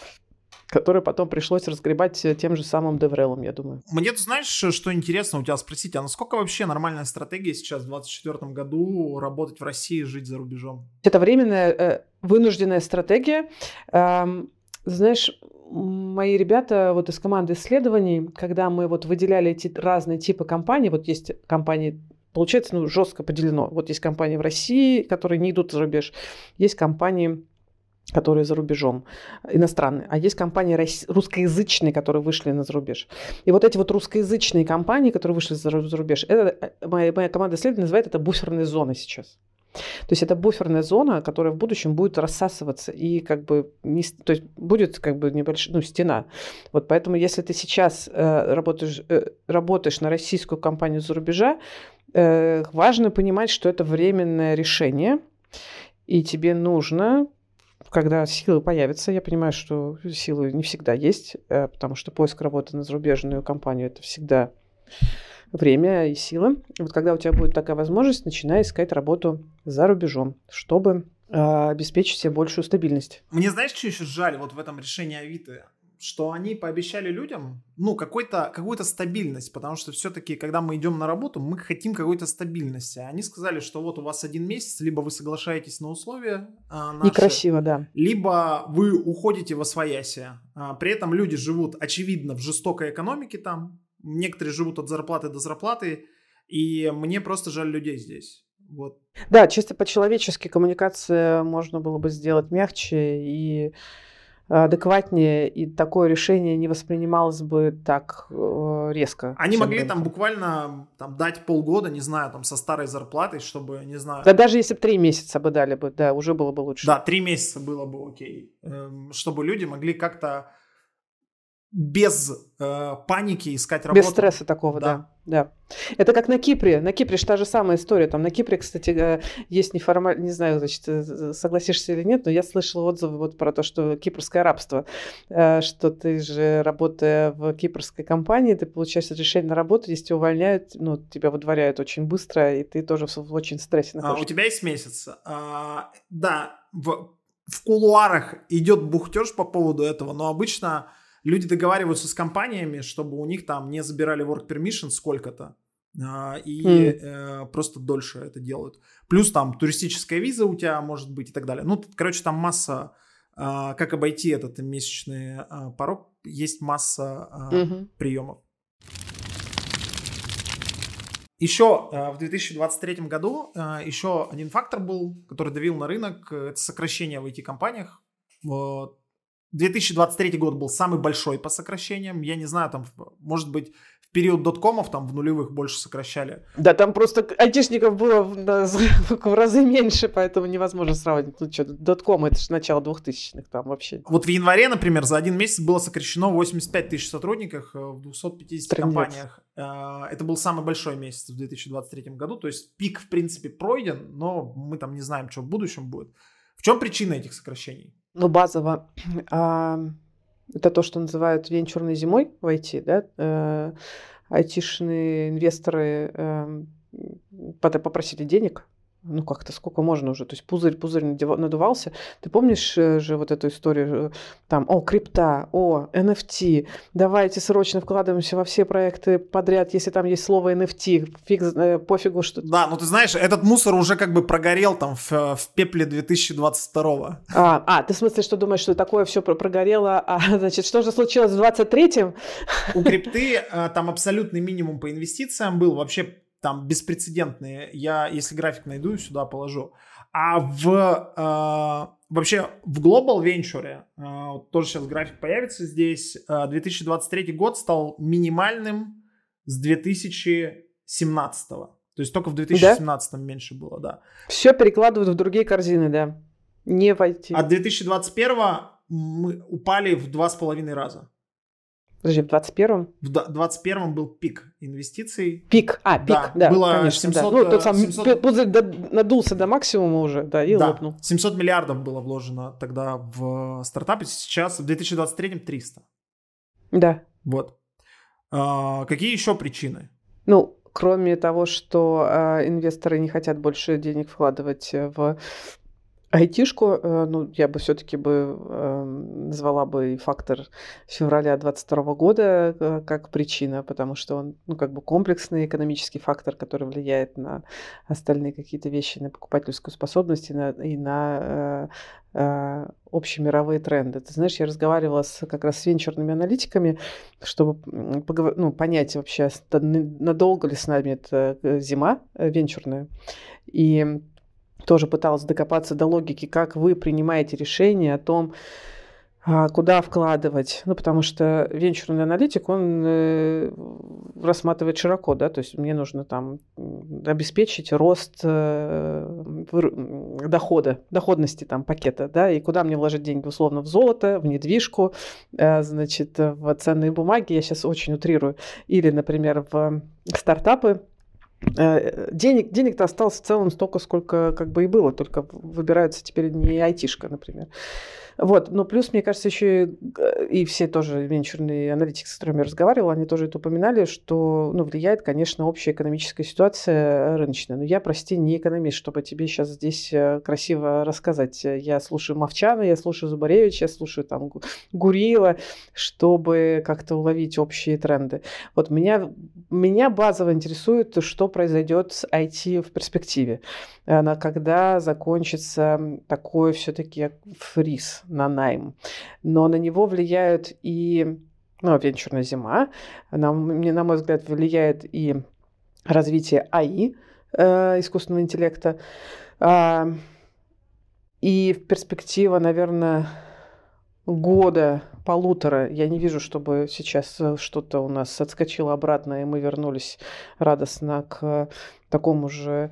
которую потом пришлось разгребать тем же самым DevRel, я думаю. Мне, ты знаешь, что интересно у тебя спросить, а насколько вообще нормальная стратегия сейчас в двадцать четвёртом году работать в России и жить за рубежом? Это временная э, вынужденная стратегия. Эм, знаешь, мои ребята вот из команды исследований, когда мы вот выделяли эти разные типы компаний, вот есть компании, получается, ну, жестко поделено. Вот есть компании в России, которые не идут за рубеж, есть компании, которые за рубежом, иностранные, а есть компании русскоязычные, которые вышли на зарубеж. И вот эти вот русскоязычные компании, которые вышли за рубеж, это, моя, моя команда исследований называет это буферной зоной сейчас. То есть это буферная зона, которая в будущем будет рассасываться и как бы не, то есть будет как бы небольшая, ну, стена. Вот поэтому если ты сейчас э, работаешь, э, работаешь на российскую компанию за рубежа, э, важно понимать, что это временное решение, и тебе нужно, когда силы появятся, я понимаю, что силы не всегда есть, э, потому что поиск работы на зарубежную компанию это всегда время и сила. Вот когда у тебя будет такая возможность, начинай искать работу за рубежом, чтобы э, обеспечить себе большую стабильность. Мне знаешь, что еще жаль вот в этом решении Авито? что они пообещали людям, ну, какой-то, какую-то стабильность, потому что все-таки, когда мы идем на работу, мы хотим какой-то стабильности. Они сказали, что вот у вас один месяц, либо вы соглашаетесь на условия а, наши, Некрасиво, да. либо вы уходите во свояси. А, при этом люди живут, очевидно, в жестокой экономике там, некоторые живут от зарплаты до зарплаты, и мне просто жаль людей здесь. Вот. Да, чисто по-человечески коммуникация можно было бы сделать мягче и адекватнее, и такое решение не воспринималось бы так э, резко. Они могли рынком. Там буквально там, дать полгода, не знаю, там со старой зарплатой, чтобы, не знаю... Да даже если бы три месяца бы дали бы, да, уже было бы лучше. Да, три месяца было бы окей. Эм, чтобы люди могли как-то без э, паники искать работу. Без стресса такого, да. да, да. Это как на Кипре. На Кипре же та же самая история. Там на Кипре, кстати, есть неформально, не знаю, значит, согласишься или нет, но я слышала отзывы вот про то, что кипрское рабство, что ты же, работая в кипрской компании, ты получаешь разрешение на работу, если тебя увольняют, ну, тебя выдворяют очень быстро, и ты тоже в очень стрессе находишься. А, у тебя есть месяц. А, да, в, в кулуарах идет бухтеж по поводу этого, но обычно... Люди договариваются с компаниями, чтобы у них там не забирали work permission сколько-то, и mm. просто дольше это делают. Плюс там туристическая виза у тебя может быть и так далее. Ну, короче, там масса, как обойти этот месячный порог, есть масса mm-hmm. приемов. Еще в две тысячи двадцать третьем году еще один фактор был, который давил на рынок, это сокращение в ай ти-компаниях. Вот. две тысячи двадцать третий год был самый большой по сокращениям. Я не знаю, там, может быть, в период доткомов там в нулевых больше сокращали. Да, там просто айтишников было в, в разы меньше, поэтому невозможно сравнить. Ну что, дотком, это же начало двухтысячных там вообще. Вот в январе, например, за один месяц было сокращено восемьдесят пять тысяч сотрудников в двухстах пятидесяти Трындец. компаниях. Это был самый большой месяц в две тысячи двадцать третьем году. То есть пик, в принципе, пройден, но мы там не знаем, что в будущем будет. В чем причина этих сокращений? Ну, базово, а, это то, что называют венчурной зимой в ай ти, да, а, айтишные инвесторы а, попросили денег, ну, как-то сколько можно уже, то есть пузырь, пузырь надувался. Ты помнишь же вот эту историю, там, о, крипта, о, эн эф ти, давайте срочно вкладываемся во все проекты подряд, если там есть слово эн эф ти, фиг, пофигу, что... Да, ну ты знаешь, этот мусор уже как бы прогорел там в, в пепле две тысячи двадцать второго. А, а, ты в смысле, что думаешь, что такое все прогорело, а, значит, что же случилось в двадцать третьем? У крипты там абсолютный минимум по инвестициям был, вообще там беспрецедентные. Я, если график найду, сюда положу. А в э, вообще в Global Venture, э, тоже сейчас график появится здесь, э, две тысячи двадцать третий год стал минимальным с две тысячи семнадцатого. То есть только в две тысячи семнадцатом да? меньше было, да. Все перекладывают в другие корзины, да. Не в ай ти. А две тысячи двадцать первого мы упали в два с половиной раза. Подожди, в двадцать первом? В двадцать первом был пик инвестиций. Пик, а, пик, да, да было конечно. семьсот, да. Ну, тот сам семьсот... пузырь надулся до максимума уже, да, и да, лопнул. семьсот миллиардов было вложено тогда в стартапы, сейчас в две тысячи двадцать третьем триста. Да. Вот. А, какие еще причины? Ну, кроме того, что а, инвесторы не хотят больше денег вкладывать в айтишку, ну, я бы все-таки бы э, назвала бы и фактор февраля двадцать второго года э, как причина, потому что он, ну, как бы комплексный экономический фактор, который влияет на остальные какие-то вещи, на покупательскую способность и на, и на э, э, общемировые тренды. Ты знаешь, я разговаривала с, как раз с венчурными аналитиками, чтобы поговор- ну, понять вообще, надолго ли с нами эта зима венчурная, и тоже пыталась докопаться до логики, как вы принимаете решение о том, куда вкладывать. Ну, потому что венчурный аналитик, он э, рассматривает широко, да, то есть мне нужно там обеспечить рост э, дохода, доходности там пакета, да, и куда мне вложить деньги, условно, в золото, в недвижку, э, значит, в ценные бумаги, я сейчас очень утрирую, или, например, в стартапы. Денег, денег-то осталось в целом столько, сколько как бы и было, только выбирается теперь не айтишка, например. Вот, но плюс, мне кажется, еще и, и все тоже венчурные аналитики, с которыми я разговаривала, они тоже это упоминали, что, ну, влияет, конечно, общая экономическая ситуация рыночная. Но я, прости, не экономист, чтобы тебе сейчас здесь красиво рассказать. Я слушаю Мовчана, я слушаю Зубаревича, я слушаю там Гуриева, чтобы как-то уловить общие тренды. Вот меня, меня базово интересует, что произойдет с ай ти в перспективе, когда закончится такой все-таки фриз на найм. Но на него влияют и, ну, венчурная зима, на, на мой взгляд, влияет и развитие эй ай, э, искусственного интеллекта. Э, и перспектива, наверное, года, полутора, я не вижу, чтобы сейчас что-то у нас отскочило обратно, и мы вернулись радостно к такому же,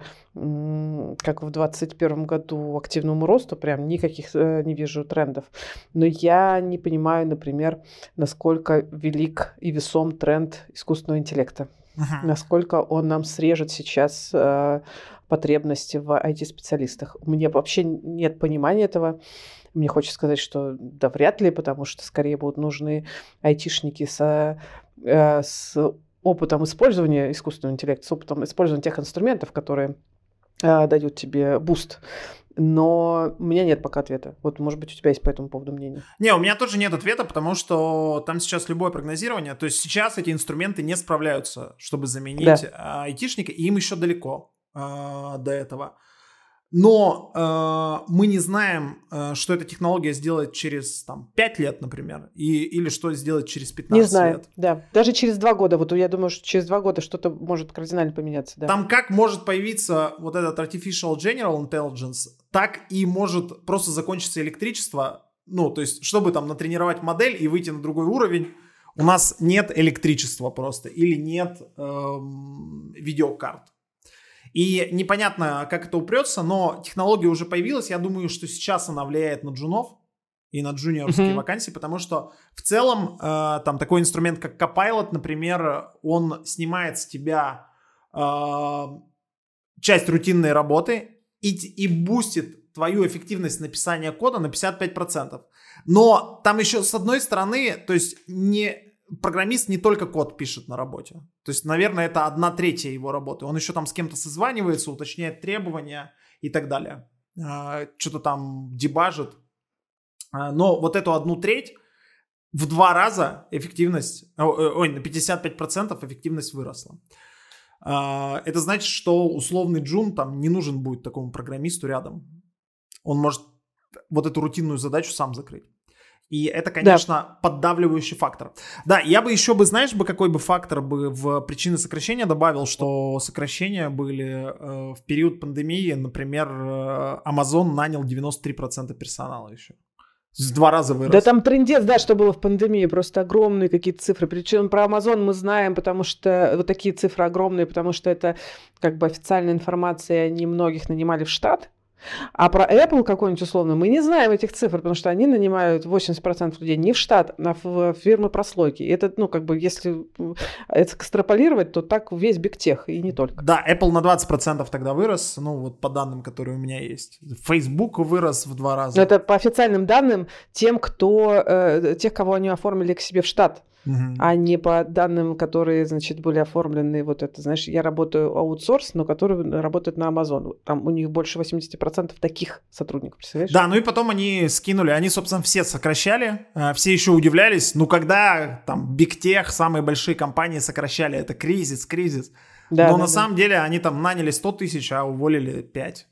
как в двадцать первом году, активному росту. Прям никаких не вижу трендов. Но я не понимаю, например, насколько велик и весом тренд искусственного интеллекта. Uh-huh. Насколько он нам срежет сейчас э, потребности в ай ти-специалистах. У меня вообще нет понимания этого. Мне хочется сказать, что да вряд ли, потому что скорее будут нужны айтишники со, э, с опытом использования искусственного интеллекта, с опытом использования тех инструментов, которые э, дают тебе буст. Но у меня нет пока ответа. Вот, может быть, у тебя есть по этому поводу мнение? Не, у меня тоже нет ответа, потому что там сейчас любое прогнозирование. То есть сейчас эти инструменты не справляются, чтобы заменить да. айтишника, и им еще далеко э, до этого. Но э, мы не знаем, э, что эта технология сделает через там, пять лет, например, и, или что сделает через пятнадцать не знаю, лет. Да. Даже через два года. Вот я думаю, что через два года что-то может кардинально поменяться. Да. Там как может появиться вот этот Artificial General Intelligence, так и может просто закончиться электричество. Ну, то есть, чтобы там натренировать модель и выйти на другой уровень, у нас нет электричества просто или нет эм, видеокарт. И непонятно, как это упрется, но технология уже появилась. Я думаю, что сейчас она влияет на джунов и на джуниорские uh-huh. вакансии, потому что в целом э, там такой инструмент, как Copilot, например, он снимает с тебя э, часть рутинной работы и, и бустит твою эффективность написания кода на пятьдесят пять процентов. Но там еще с одной стороны, то есть не... программист не только код пишет на работе. То есть, наверное, это одна третья его работы. Он еще там с кем-то созванивается, уточняет требования и так далее. Что-то там дебажит. Но вот эту одну треть в два раза эффективность, ой, на пятьдесят пять процентов эффективность выросла. Это значит, что условный джун там не нужен будет такому программисту рядом. Он может вот эту рутинную задачу сам закрыть. И это, конечно, да. поддавливающий фактор. Да, я бы еще бы, знаешь, бы какой бы фактор бы в причины сокращения добавил, что сокращения были э, в период пандемии, например, э, Amazon нанял девяносто три процента персонала еще. В два раза вырос. Да там трындец, да, что было в пандемии, просто огромные какие-то цифры. Причем про Amazon мы знаем, потому что вот такие цифры огромные, потому что это как бы официальная информация, они многих нанимали в штат. А про Apple какой-нибудь условно мы не знаем этих цифр, потому что они нанимают восемьдесят процентов людей не в штат, а в фирмы прослойки. И это, ну, как бы, если экстраполировать, то так весь бигтех, и не только. Да, Apple на двадцать процентов тогда вырос, ну, вот по данным, которые у меня есть. Facebook вырос в два раза. Это по официальным данным тем, кто, э, тех, кого они оформили к себе в штат. Uh-huh. А не по данным, которые, значит, были оформлены, вот это, знаешь, я работаю аутсорс, но которые работают на Amazon. Там у них больше восемьдесят процентов таких сотрудников, представляешь? Да, ну и потом они скинули, они, собственно, все сокращали, все еще удивлялись, ну когда там Big Tech, самые большие компании сокращали, это кризис, кризис. Да, но да, на да. самом деле они там наняли сто тысяч, а уволили пять.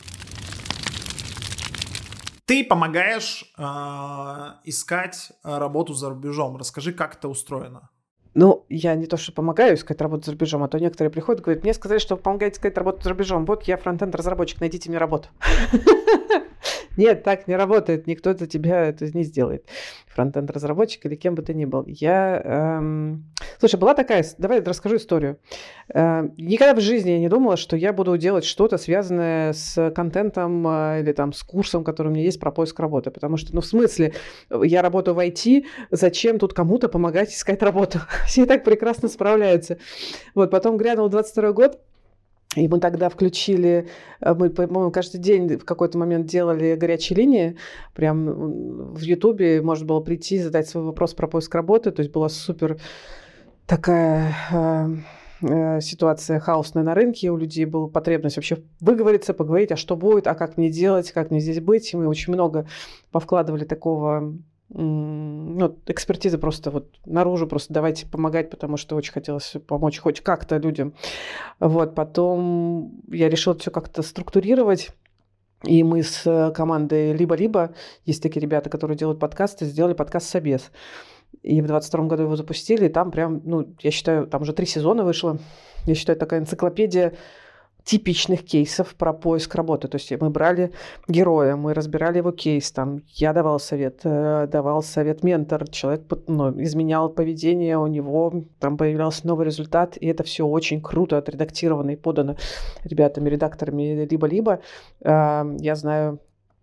Ты помогаешь э, искать работу за рубежом. Расскажи, как это устроено. Ну, я не то, что помогаю искать работу за рубежом, а то некоторые приходят и говорят, мне сказали, что вы помогаете искать работу за рубежом. Вот я фронтенд-разработчик, найдите мне работу. Нет, так не работает, никто за тебя это не сделает. Фронтенд-разработчик или кем бы ты ни был. Я, эм... Слушай, была такая, давай расскажу историю. Э, никогда в жизни я не думала, что я буду делать что-то, связанное с контентом э, или там с курсом, который у меня есть про поиск работы. Потому что, ну, в смысле, я работаю в ай ти, зачем тут кому-то помогать искать работу? Все и так прекрасно справляются. Вот, потом грянул двадцать второй год. И мы тогда включили, мы, по-моему, каждый день в какой-то момент делали горячие линии. Прям в Ютубе можно было прийти, задать свой вопрос про поиск работы. То есть была супер такая э, э, ситуация хаосная на рынке. У людей была потребность вообще выговориться, поговорить, а что будет, а как мне делать, как мне здесь быть. И мы очень много повкладывали такого... Ну, экспертизы просто вот наружу, просто давайте помогать, потому что очень хотелось помочь хоть как-то людям. Вот, потом я решила все как-то структурировать, и мы с командой «Либо-либо», есть такие ребята, которые делают подкасты, сделали подкаст «Собес». И в двадцать втором году его запустили, и там прям, ну, я считаю, там уже три сезона вышло. Я считаю, такая энциклопедия типичных кейсов про поиск работы. То есть мы брали героя, мы разбирали его кейс, там я давал совет, давал совет ментор, человек, ну, изменял поведение, у него там появлялся новый результат, и это все очень круто отредактировано и подано ребятами, редакторами «Либо-либо». Я знаю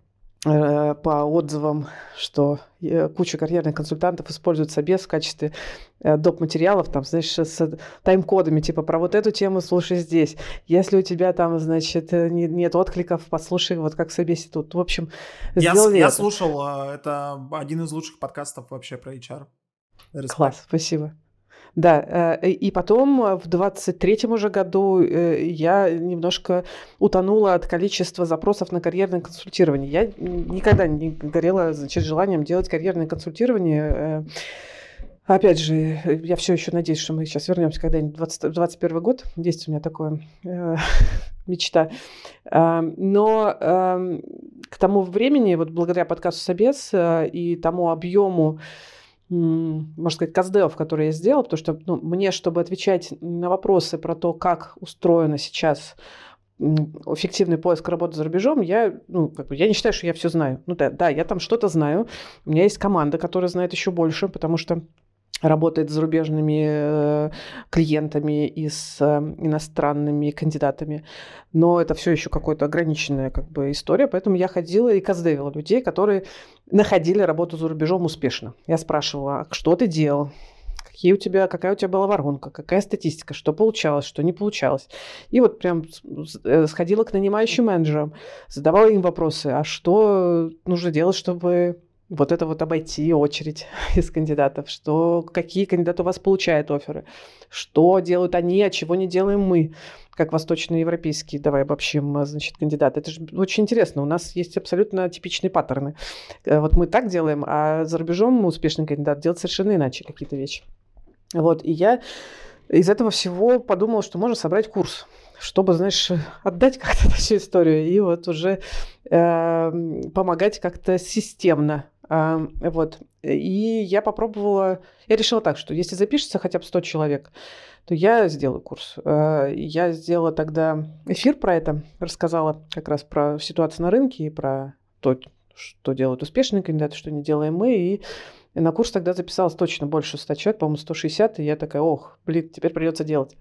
по отзывам, что куча карьерных консультантов используют Собес в качестве доп. Материалов, там, знаешь, с тайм-кодами, типа, про вот эту тему слушай здесь. Если у тебя там, значит, нет откликов, послушай, вот как в Собесе тут. В общем, сделали Я, я слушал, это один из лучших подкастов вообще про эйч ар. Респект. Класс, спасибо. Да, и потом в двадцать третьем уже году я немножко утонула от количества запросов на карьерное консультирование. Я никогда не горела, значит, желанием делать карьерное консультирование. Опять же, я все еще надеюсь, что мы сейчас вернемся когда-нибудь в двадцать первый год. Есть у меня такое э, мечта. Но э, к тому времени, вот благодаря подкасту «Собес» и тому объему, можно сказать, каздевов, которые я сделала, потому что ну, мне, чтобы отвечать на вопросы про то, как устроено сейчас эффективный поиск работы за рубежом, я, ну, как бы, я не считаю, что я все знаю. Ну да, да, я там что-то знаю. У меня есть команда, которая знает еще больше, потому что работает с зарубежными э, клиентами и с э, иностранными кандидатами. Но это все еще какая-то ограниченная как бы, история. Поэтому я ходила и каздевила людей, которые находили работу за рубежом успешно. Я спрашивала, что ты делал? Какие у тебя, какая у тебя была воронка? Какая статистика? Что получалось, что не получалось? И вот прям сходила к нанимающим менеджерам, задавала им вопросы. А что нужно делать, чтобы... вот это вот обойти очередь из кандидатов, что, какие кандидаты у вас получают офферы, что делают они, а чего не делаем мы, как восточноевропейские, давай обобщим, значит, кандидаты. Это же очень интересно, у нас есть абсолютно типичные паттерны. Вот мы так делаем, а за рубежом успешный кандидат делает совершенно иначе какие-то вещи. Вот, и я из этого всего подумала, что можно собрать курс, чтобы, знаешь, отдать как-то всю историю и вот уже э, помогать как-то системно. Uh, вот. И я попробовала, я решила так, что если запишется хотя бы сто человек, то я сделаю курс. Uh, я сделала тогда эфир про это, рассказала как раз про ситуацию на рынке и про то, что делают успешные кандидаты, что не делаем мы. И на курс тогда записалось точно больше ста человек, по-моему, сто шестьдесят, и я такая, ох, блин, теперь придется делать.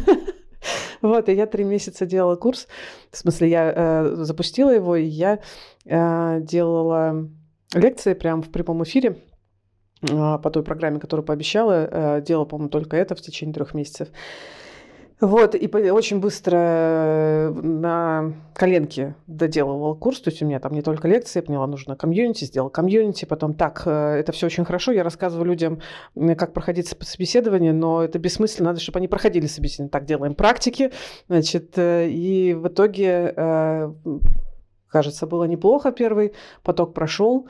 Вот, и я три месяца делала курс, в смысле, я э, запустила его, и я э, делала лекции прямо в прямом эфире э, по той программе, которую пообещала, э, делала, по-моему, только это в течение трех месяцев. Вот, и очень быстро на коленке доделывала курс, то есть у меня там не только лекции, я поняла, нужно комьюнити, сделала комьюнити, потом так, это все очень хорошо, я рассказываю людям, как проходить собеседование, но это бессмысленно, надо, чтобы они проходили собеседование, так делаем практики, значит, и в итоге, кажется, было неплохо, первый поток прошел,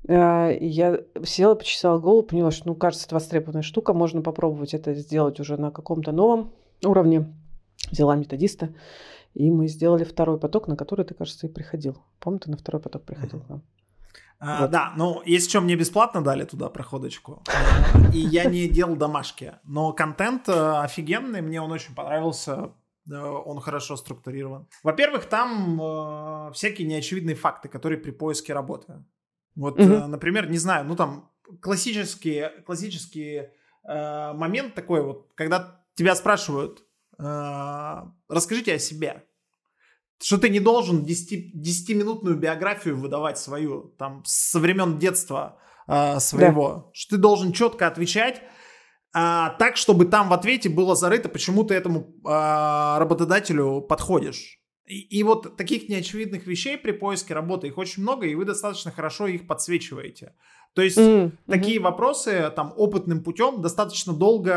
я села, почесала голову, поняла, что, ну, кажется, это востребованная штука, можно попробовать это сделать уже на каком-то новом уровне. Взяла методиста, и мы сделали второй поток, на который ты, кажется, и приходил. Помню, ты на второй поток приходил к нам. А, вот. Да, ну, если что, мне бесплатно дали туда проходочку, и я не делал домашки, но контент офигенный, мне он очень понравился, он хорошо структурирован. Во-первых, там всякие неочевидные факты, которые при поиске работы. Вот, угу. Например, не знаю, ну там классический, классический э, момент такой вот, когда тебя спрашивают, э, расскажите о себе, что ты не должен десятиминутную биографию выдавать свою, там, со времен детства э, своего, да. Что ты должен четко отвечать, а, так, чтобы там в ответе было зарыто, почему ты этому а, работодателю подходишь. И, и вот таких неочевидных вещей при поиске работы, их очень много, и вы достаточно хорошо их подсвечиваете. То есть mm-hmm. такие mm-hmm. вопросы там опытным путем достаточно долго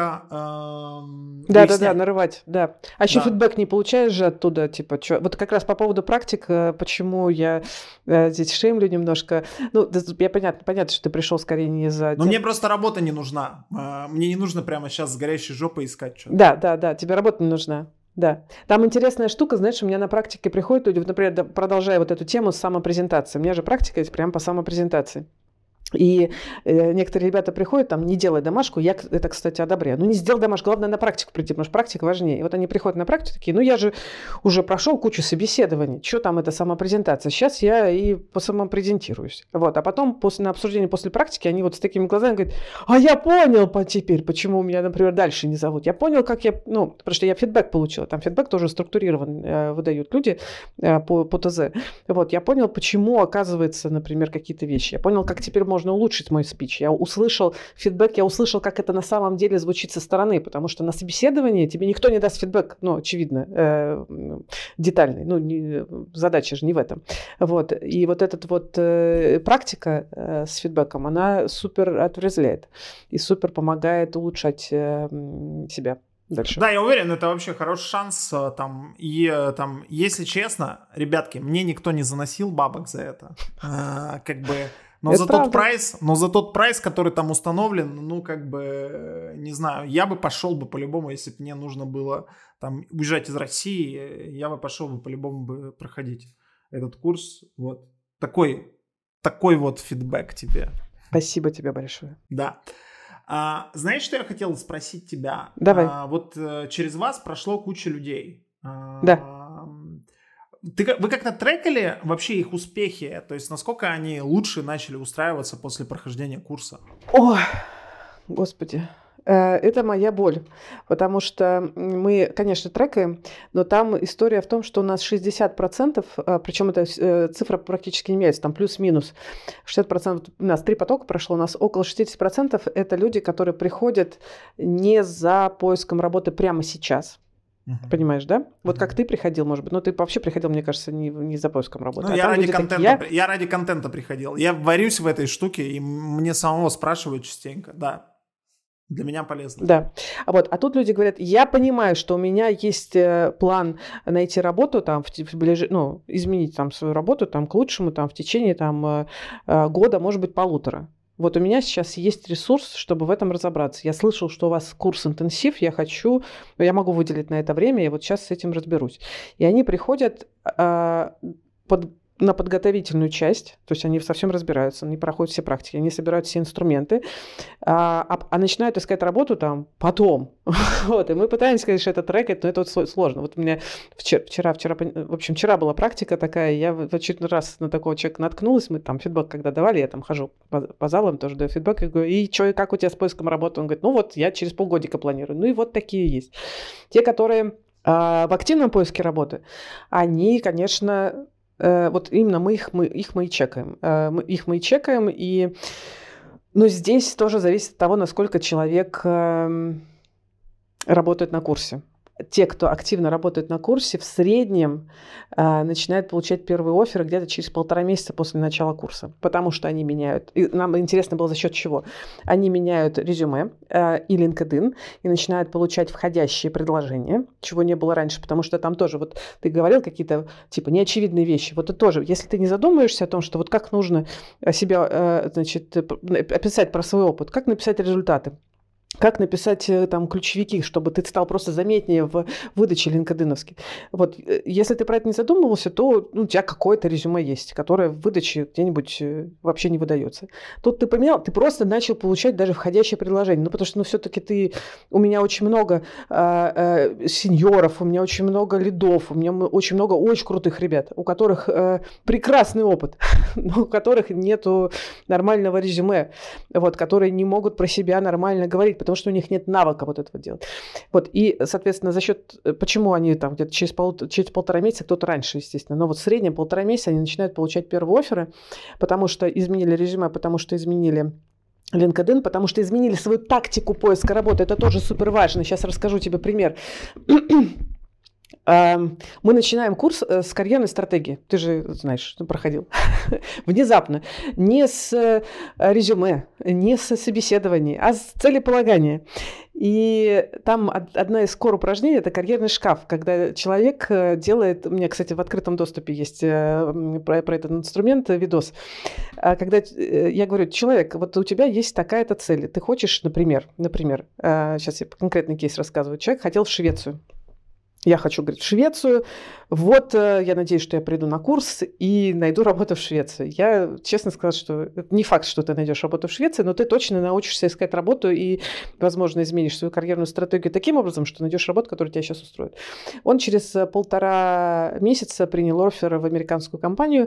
э, да, да, да, нарывать, да. А еще да. фидбэк не получаешь же оттуда, типа, что? Вот как раз по поводу практик, почему я э, здесь шеймлю немножко. Ну, я понятно, понятно, что ты пришел скорее не за. Но тем... мне просто работа не нужна. Мне не нужно прямо сейчас с горящей жопой искать что-то. Да, да, да, тебе работа не нужна. Да. Там интересная штука, знаешь, у меня на практике приходят люди, вот, например, продолжая вот эту тему с самопрезентацией. У меня же практика есть прямо по самопрезентации. И э, некоторые ребята приходят, там, не делай домашку, я это, кстати, одобряю. Ну, не сделай домашку, главное на практику прийти, потому что практика важнее. И вот они приходят на практику, такие, ну, я же уже прошел кучу собеседований, что там это самопрезентация, сейчас я и по самопрезентируюсь. Вот. А потом после, на обсуждении после практики они вот с такими глазами говорят, а я понял теперь, почему меня, например, дальше не зовут. Я понял, как я, ну, потому что я фидбэк получила, там фидбэк тоже структурирован, э, выдают люди э, по, по ТЗ. Вот. Я понял, почему, оказывается, например, какие-то вещи. Я понял, как теперь можно улучшить мой спич. Я услышал фидбэк, я услышал, как это на самом деле звучит со стороны, потому что на собеседовании тебе никто не даст фидбэк, ну, очевидно, э, детальный. Ну, не, задача же не в этом. Вот. И вот эта вот э, практика э, с фидбэком, она супер отрезвляет и супер помогает улучшать э, себя. Дальше. Да, я уверен, это вообще хороший шанс. Там, и там, если честно, ребятки, мне никто не заносил бабок за это. А, как бы, но это за правда. тот прайс, но за тот прайс, который там установлен, ну, как бы, не знаю, я бы пошел бы по-любому, если бы мне нужно было там уезжать из России, я бы пошел бы по-любому бы проходить этот курс. Вот. Такой, такой вот фидбэк тебе. Спасибо тебе большое. Да. А, знаешь, что я хотел спросить тебя? Давай. А, вот а, через вас прошло куча людей. А, да. Ты, вы как-то трекали вообще их успехи? То есть, насколько они лучше начали устраиваться после прохождения курса? О, Господи. Это моя боль, потому что мы, конечно, трекаем, но там история в том, что у нас шестьдесят процентов, причем эта цифра практически не меняется, там плюс-минус, шестьдесят процентов, у нас три потока прошло, у нас около шестьдесят процентов это люди, которые приходят не за поиском работы прямо сейчас. Uh-huh. Понимаешь, да? Вот uh-huh. как ты приходил, может быть, но ты вообще приходил, мне кажется, не, не за поиском работы. Ну, а я, ради контента, такие, я... я ради контента приходил. Я варюсь в этой штуке, и мне самого спрашивают частенько, да. Для меня полезно. Да. А, вот, а тут люди говорят, я понимаю, что у меня есть план найти работу, там, в, в ближ... ну, изменить там, свою работу там, к лучшему там, в течение там, года, может быть, полутора. Вот у меня сейчас есть ресурс, чтобы в этом разобраться. Я слышал, что у вас курс интенсив, я хочу, я могу выделить на это время, и вот сейчас с этим разберусь. И они приходят а, под... на подготовительную часть, то есть они совсем разбираются, они проходят все практики, они собирают все инструменты, а, а, а начинают искать работу там потом. Вот, и мы пытаемся, конечно, это трекать, но это вот сложно. Вот у меня вчера, вчера, вчера, в общем, вчера была практика такая, я в очередной раз на такого человека наткнулась, мы там фидбэк когда давали, я там хожу по, по залам, тоже даю фидбэк, и говорю, и что, и как у тебя с поиском работы? Он говорит, ну вот, я через полгодика планирую. Ну и вот такие есть. Те, которые а, в активном поиске работы, они, конечно... Вот именно мы их, мы, их мы и чекаем. Мы, их мы и чекаем, и... но здесь тоже зависит от того, насколько человек работает на курсе. Те, кто активно работает на курсе, в среднем э, начинают получать первые офферы где-то через полтора месяца после начала курса, потому что они меняют. И нам интересно было за счет чего. Они меняют резюме э, и LinkedIn и начинают получать входящие предложения, чего не было раньше, потому что там тоже, вот ты говорил какие-то типа неочевидные вещи. Вот это тоже, если ты не задумаешься о том, что вот как нужно себя, э, значит, описать про свой опыт, как написать результаты, как написать там ключевики, чтобы ты стал просто заметнее в выдаче линкединовской. Вот, если ты про это не задумывался, то ну, у тебя какое-то резюме есть, которое в выдаче где-нибудь вообще не выдается. Тут ты поменял, ты просто начал получать даже входящее предложение. Ну, потому что ну, все-таки ты... У меня очень много э, э, сеньоров, у меня очень много лидов, у меня очень много очень крутых ребят, у которых э, прекрасный опыт, но у которых нету нормального резюме, вот, которые не могут про себя нормально говорить, потому что у них нет навыка вот этого делать. Вот, и, соответственно, за счет, почему они там где-то через, пол, через полтора месяца, кто-то раньше, естественно, но вот в среднем полтора месяца они начинают получать первые офферы, потому что изменили резюме, потому что изменили LinkedIn, потому что изменили свою тактику поиска работы. Это тоже супер важно. Сейчас расскажу тебе пример. Мы начинаем курс с карьерной стратегии. Ты же знаешь, проходил. Внезапно. Не с резюме, не с собеседований, а с целеполагания. И там одна из кор упражнений – это карьерный шкаф, когда человек делает… У меня, кстати, в открытом доступе есть про, про этот инструмент видос. Когда я говорю, человек, вот у тебя есть такая-то цель. Ты хочешь, например, например, сейчас я конкретный кейс рассказываю. Человек хотел в Швецию. Я хочу, говорит, в Швецию. Вот, я надеюсь, что я приду на курс и найду работу в Швеции. Я честно сказала, что это не факт, что ты найдешь работу в Швеции, но ты точно научишься искать работу и, возможно, изменишь свою карьерную стратегию таким образом, что найдешь работу, которая тебя сейчас устроит. Он через полтора месяца принял оффер в американскую компанию,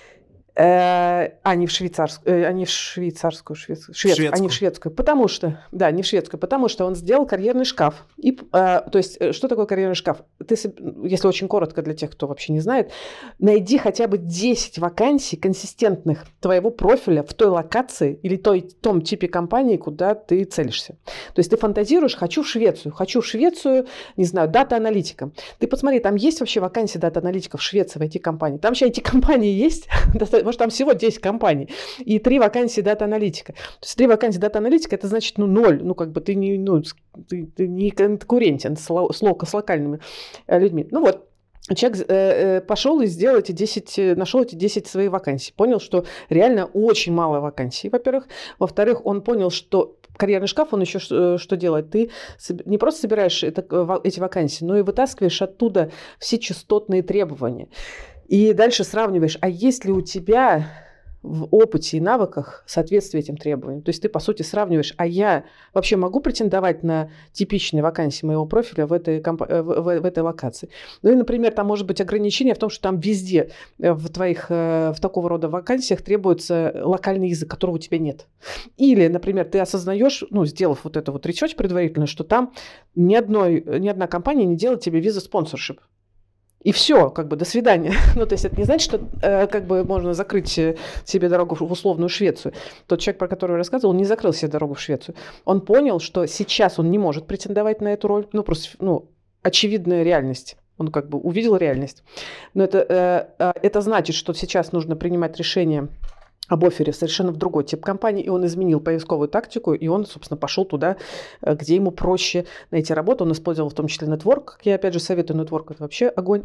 а не в швейцарскую, а не в швейцарскую, шведскую, шведскую, а не в шведскую, потому что, да, не в шведскую, потому что он сделал карьерный шкаф. И, а, то есть, что такое карьерный шкаф? Ты, если очень коротко для тех, кто вообще не знает, найди хотя бы десять вакансий консистентных твоего профиля в той локации или той, том типе компании, куда ты целишься. То есть ты фантазируешь, хочу в Швецию, хочу в Швецию, не знаю, дата-аналитиком. Ты посмотри, там есть вообще вакансии дата-аналитиков в Швеции, в ай ти-компании. Там вообще ай ти-компании есть, может, там всего десять компаний и три вакансии дата-аналитика. То есть три вакансии дата-аналитика, это значит, ну, ноль. Ну, как бы ты не, ну, ты, ты не конкурентен с, с, с локальными людьми. Ну, вот. Человек э, пошел и сделал эти десять, нашел эти десять своих вакансий. Понял, что реально очень мало вакансий, во-первых. Во-вторых, он понял, что карьерный шкаф, он еще что, что делает? Ты не просто собираешь это, эти вакансии, но и вытаскиваешь оттуда все частотные требования. И дальше сравниваешь, а есть ли у тебя в опыте и навыках соответствие этим требованиям. То есть ты, по сути, сравниваешь, а я вообще могу претендовать на типичные вакансии моего профиля в этой, комп... в, в, в этой локации. Ну и, например, там может быть ограничение в том, что там везде в твоих, в такого рода вакансиях требуется локальный язык, которого у тебя нет. Или, например, ты осознаешь, ну, сделав вот это вот ресерч предварительно, что там ни, одной, ни одна компания не делает тебе виза-спонсоршип. И все, как бы, до свидания. Ну, то есть это не значит, что э, как бы можно закрыть себе дорогу в условную Швецию. Тот человек, про которого я рассказывал, не закрыл себе дорогу в Швецию. Он понял, что сейчас он не может претендовать на эту роль. Ну, просто, ну, очевидная реальность. Он как бы увидел реальность. Но это, э, это значит, что сейчас нужно принимать решение об оффере совершенно в другой тип компании, и он изменил поисковую тактику, и он, собственно, пошел туда, где ему проще найти работу. Он использовал в том числе нетворк, как я опять же советую, нетворк – это вообще огонь.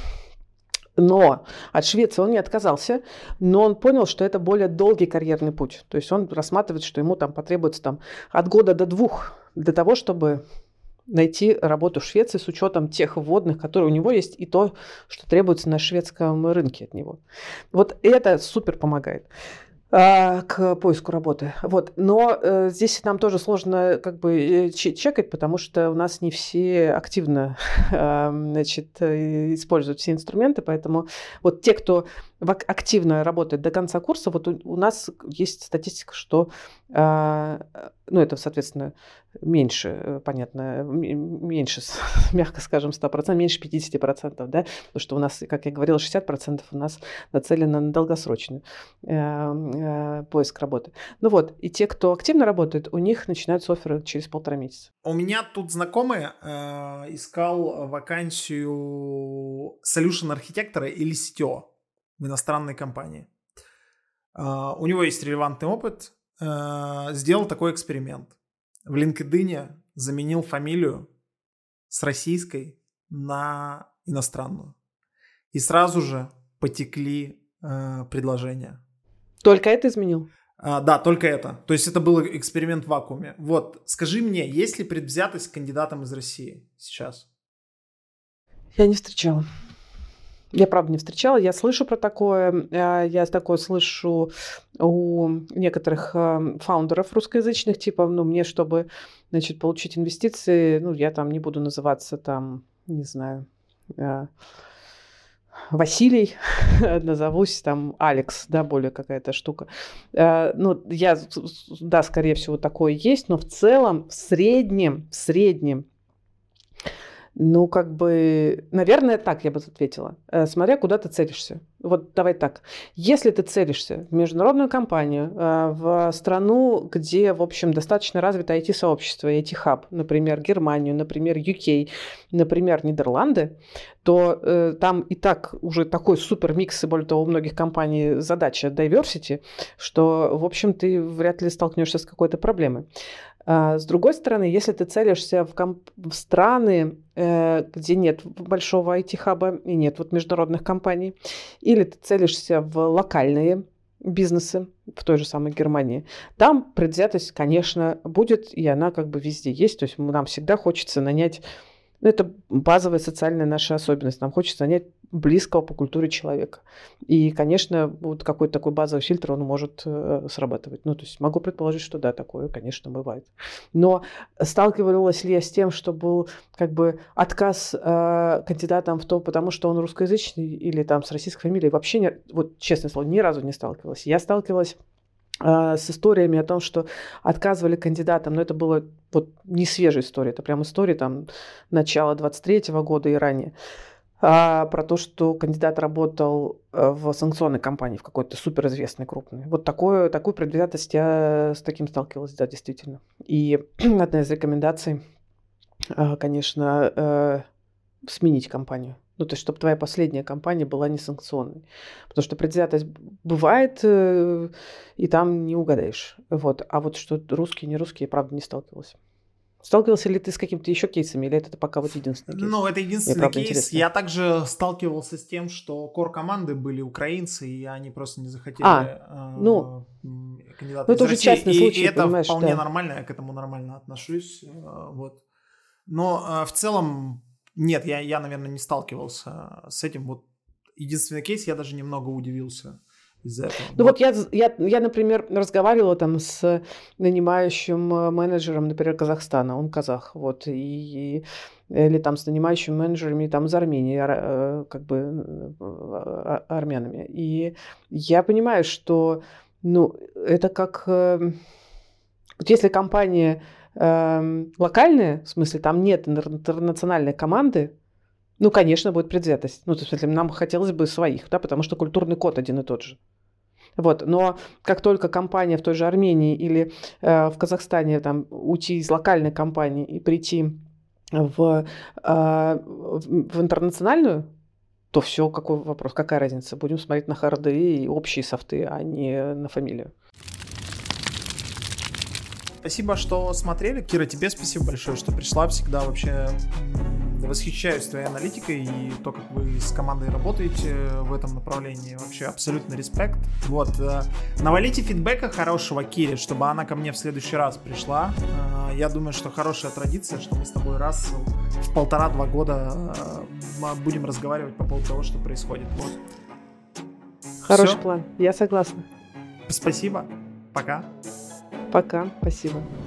Но от Швеции он не отказался, но он понял, что это более долгий карьерный путь. То есть он рассматривает, что ему там потребуется там, от года до двух для того, чтобы найти работу в Швеции с учетом тех вводных, которые у него есть, и то, что требуется на шведском рынке от него. Вот это супер помогает а, к поиску работы. Вот. Но а, здесь нам тоже сложно как бы чекать, потому что у нас не все активно а, значит, используют все инструменты, поэтому вот те, кто активно работает до конца курса, вот у, у нас есть статистика, что а, ну, это, соответственно, меньше, понятно, меньше, мягко скажем, сто процентов, меньше пятьдесят процентов, да, потому что у нас, как я говорила, шестьдесят процентов у нас нацелено на долгосрочный э, э, поиск работы. Ну вот, и те, кто активно работает, у них начинаются офферы через полтора месяца. У меня тут знакомый э, искал вакансию solution архитектора или си ти о в иностранной компании. Э, у него есть релевантный опыт, э, сделал такой эксперимент. В LinkedIn заменил фамилию с российской на иностранную. И сразу же потекли э, предложения. Только это изменил? А, да, только это. То есть это был эксперимент в вакууме. Вот, скажи мне, есть ли предвзятость к кандидатам из России сейчас? Я не встречала. Я, правда, не встречала. Я слышу про такое. Я такое слышу у некоторых фаундеров русскоязычных, типа, ну, мне, чтобы, значит, получить инвестиции, ну, я там не буду называться там, не знаю, Василий, назовусь там Алекс, да, более какая-то штука. Ну, я, да, скорее всего, такое есть, но в целом, в среднем, в среднем, Ну, как бы, наверное, так я бы ответила. Э, Смотря, куда ты целишься. Вот давай так. Если ты целишься в международную компанию, э, в страну, где, в общем, достаточно развито ай ти-сообщество, ай ти-хаб, например, Германию, например, ю кей, например, Нидерланды, то э, там и так уже такой супер микс, и более того, у многих компаний задача diversity, что, в общем, ты вряд ли столкнешься с какой-то проблемой. А с другой стороны, если ты целишься в, комп- в страны, э, где нет большого ай ти-хаба и нет вот международных компаний, или ты целишься в локальные бизнесы в той же самой Германии, там предвзятость, конечно, будет, и она как бы везде есть. То есть нам всегда хочется нанять, ну, это базовая социальная наша особенность, нам хочется нанять близкого по культуре человека. И, конечно, вот какой-то такой базовый фильтр, он может э, срабатывать. Ну, то есть могу предположить, что да, такое, конечно, бывает. Но сталкивалась ли я с тем, что был как бы отказ э, кандидатам в то, потому что он русскоязычный или там с российской фамилией? Вообще, не, вот честное слово, ни разу не сталкивалась. Я сталкивалась с историями о том, что отказывали кандидатам, но это было вот не свежая история, это прям история там начала двадцать третьего года и ранее, а, про то, что кандидат работал в санкционной компании, в какой-то суперизвестной, крупной. Вот такое, такую предвзятость я с таким сталкивалась, да, действительно. И одна из рекомендаций, конечно, сменить компанию. Ну, то есть, чтобы твоя последняя компания была не санкционной. Потому что предвзятость бывает, э, и там не угадаешь. Вот. А вот что русские, не русские, правда, не сталкивалась. Сталкивался ли ты с какими-то еще кейсами, или это пока вот единственный кейс? Ну, это единственный Мне, правда, кейс. интересно. Я также сталкивался с тем, что кор-команды были украинцы, и они просто не захотели а, э, ну, кандидата ну, из это уже России. частный И, случай, и это понимаешь, вполне да. нормально, я к этому нормально отношусь. Э, вот. Но э, в целом, нет, я, я, наверное, не сталкивался с этим. Вот единственный кейс, я даже немного удивился из-за этого. Ну вот, вот я, я, я, например, разговаривала там с нанимающим менеджером, например, Казахстана, он казах, вот, и, или там с нанимающими менеджерами там из Армении, как бы армянами. И я понимаю, что, ну, это как, вот если компания э, локальная, в смысле, там нет интернациональной команды, ну, конечно, будет предвзятость. Ну, то есть, нам хотелось бы своих, да, потому что культурный код один и тот же. Вот. Но как только компания в той же Армении или э, в Казахстане там, уйти из локальной компании и прийти в, э, в интернациональную, то все, какой вопрос, какая разница? Будем смотреть на харды и общие софты, а не на фамилию. Спасибо, что смотрели. Кира, тебе спасибо большое, что пришла. Всегда вообще восхищаюсь твоей аналитикой и то, как вы с командой работаете в этом направлении. Вообще абсолютно респект. Вот. Навалите фидбэка хорошего Кире, чтобы она ко мне в следующий раз пришла. Я думаю, что хорошая традиция, что мы с тобой раз в полтора-два года будем разговаривать по поводу того, что происходит. Вот. Хороший Всё. план. Я согласна. Спасибо. Пока. Пока. Спасибо.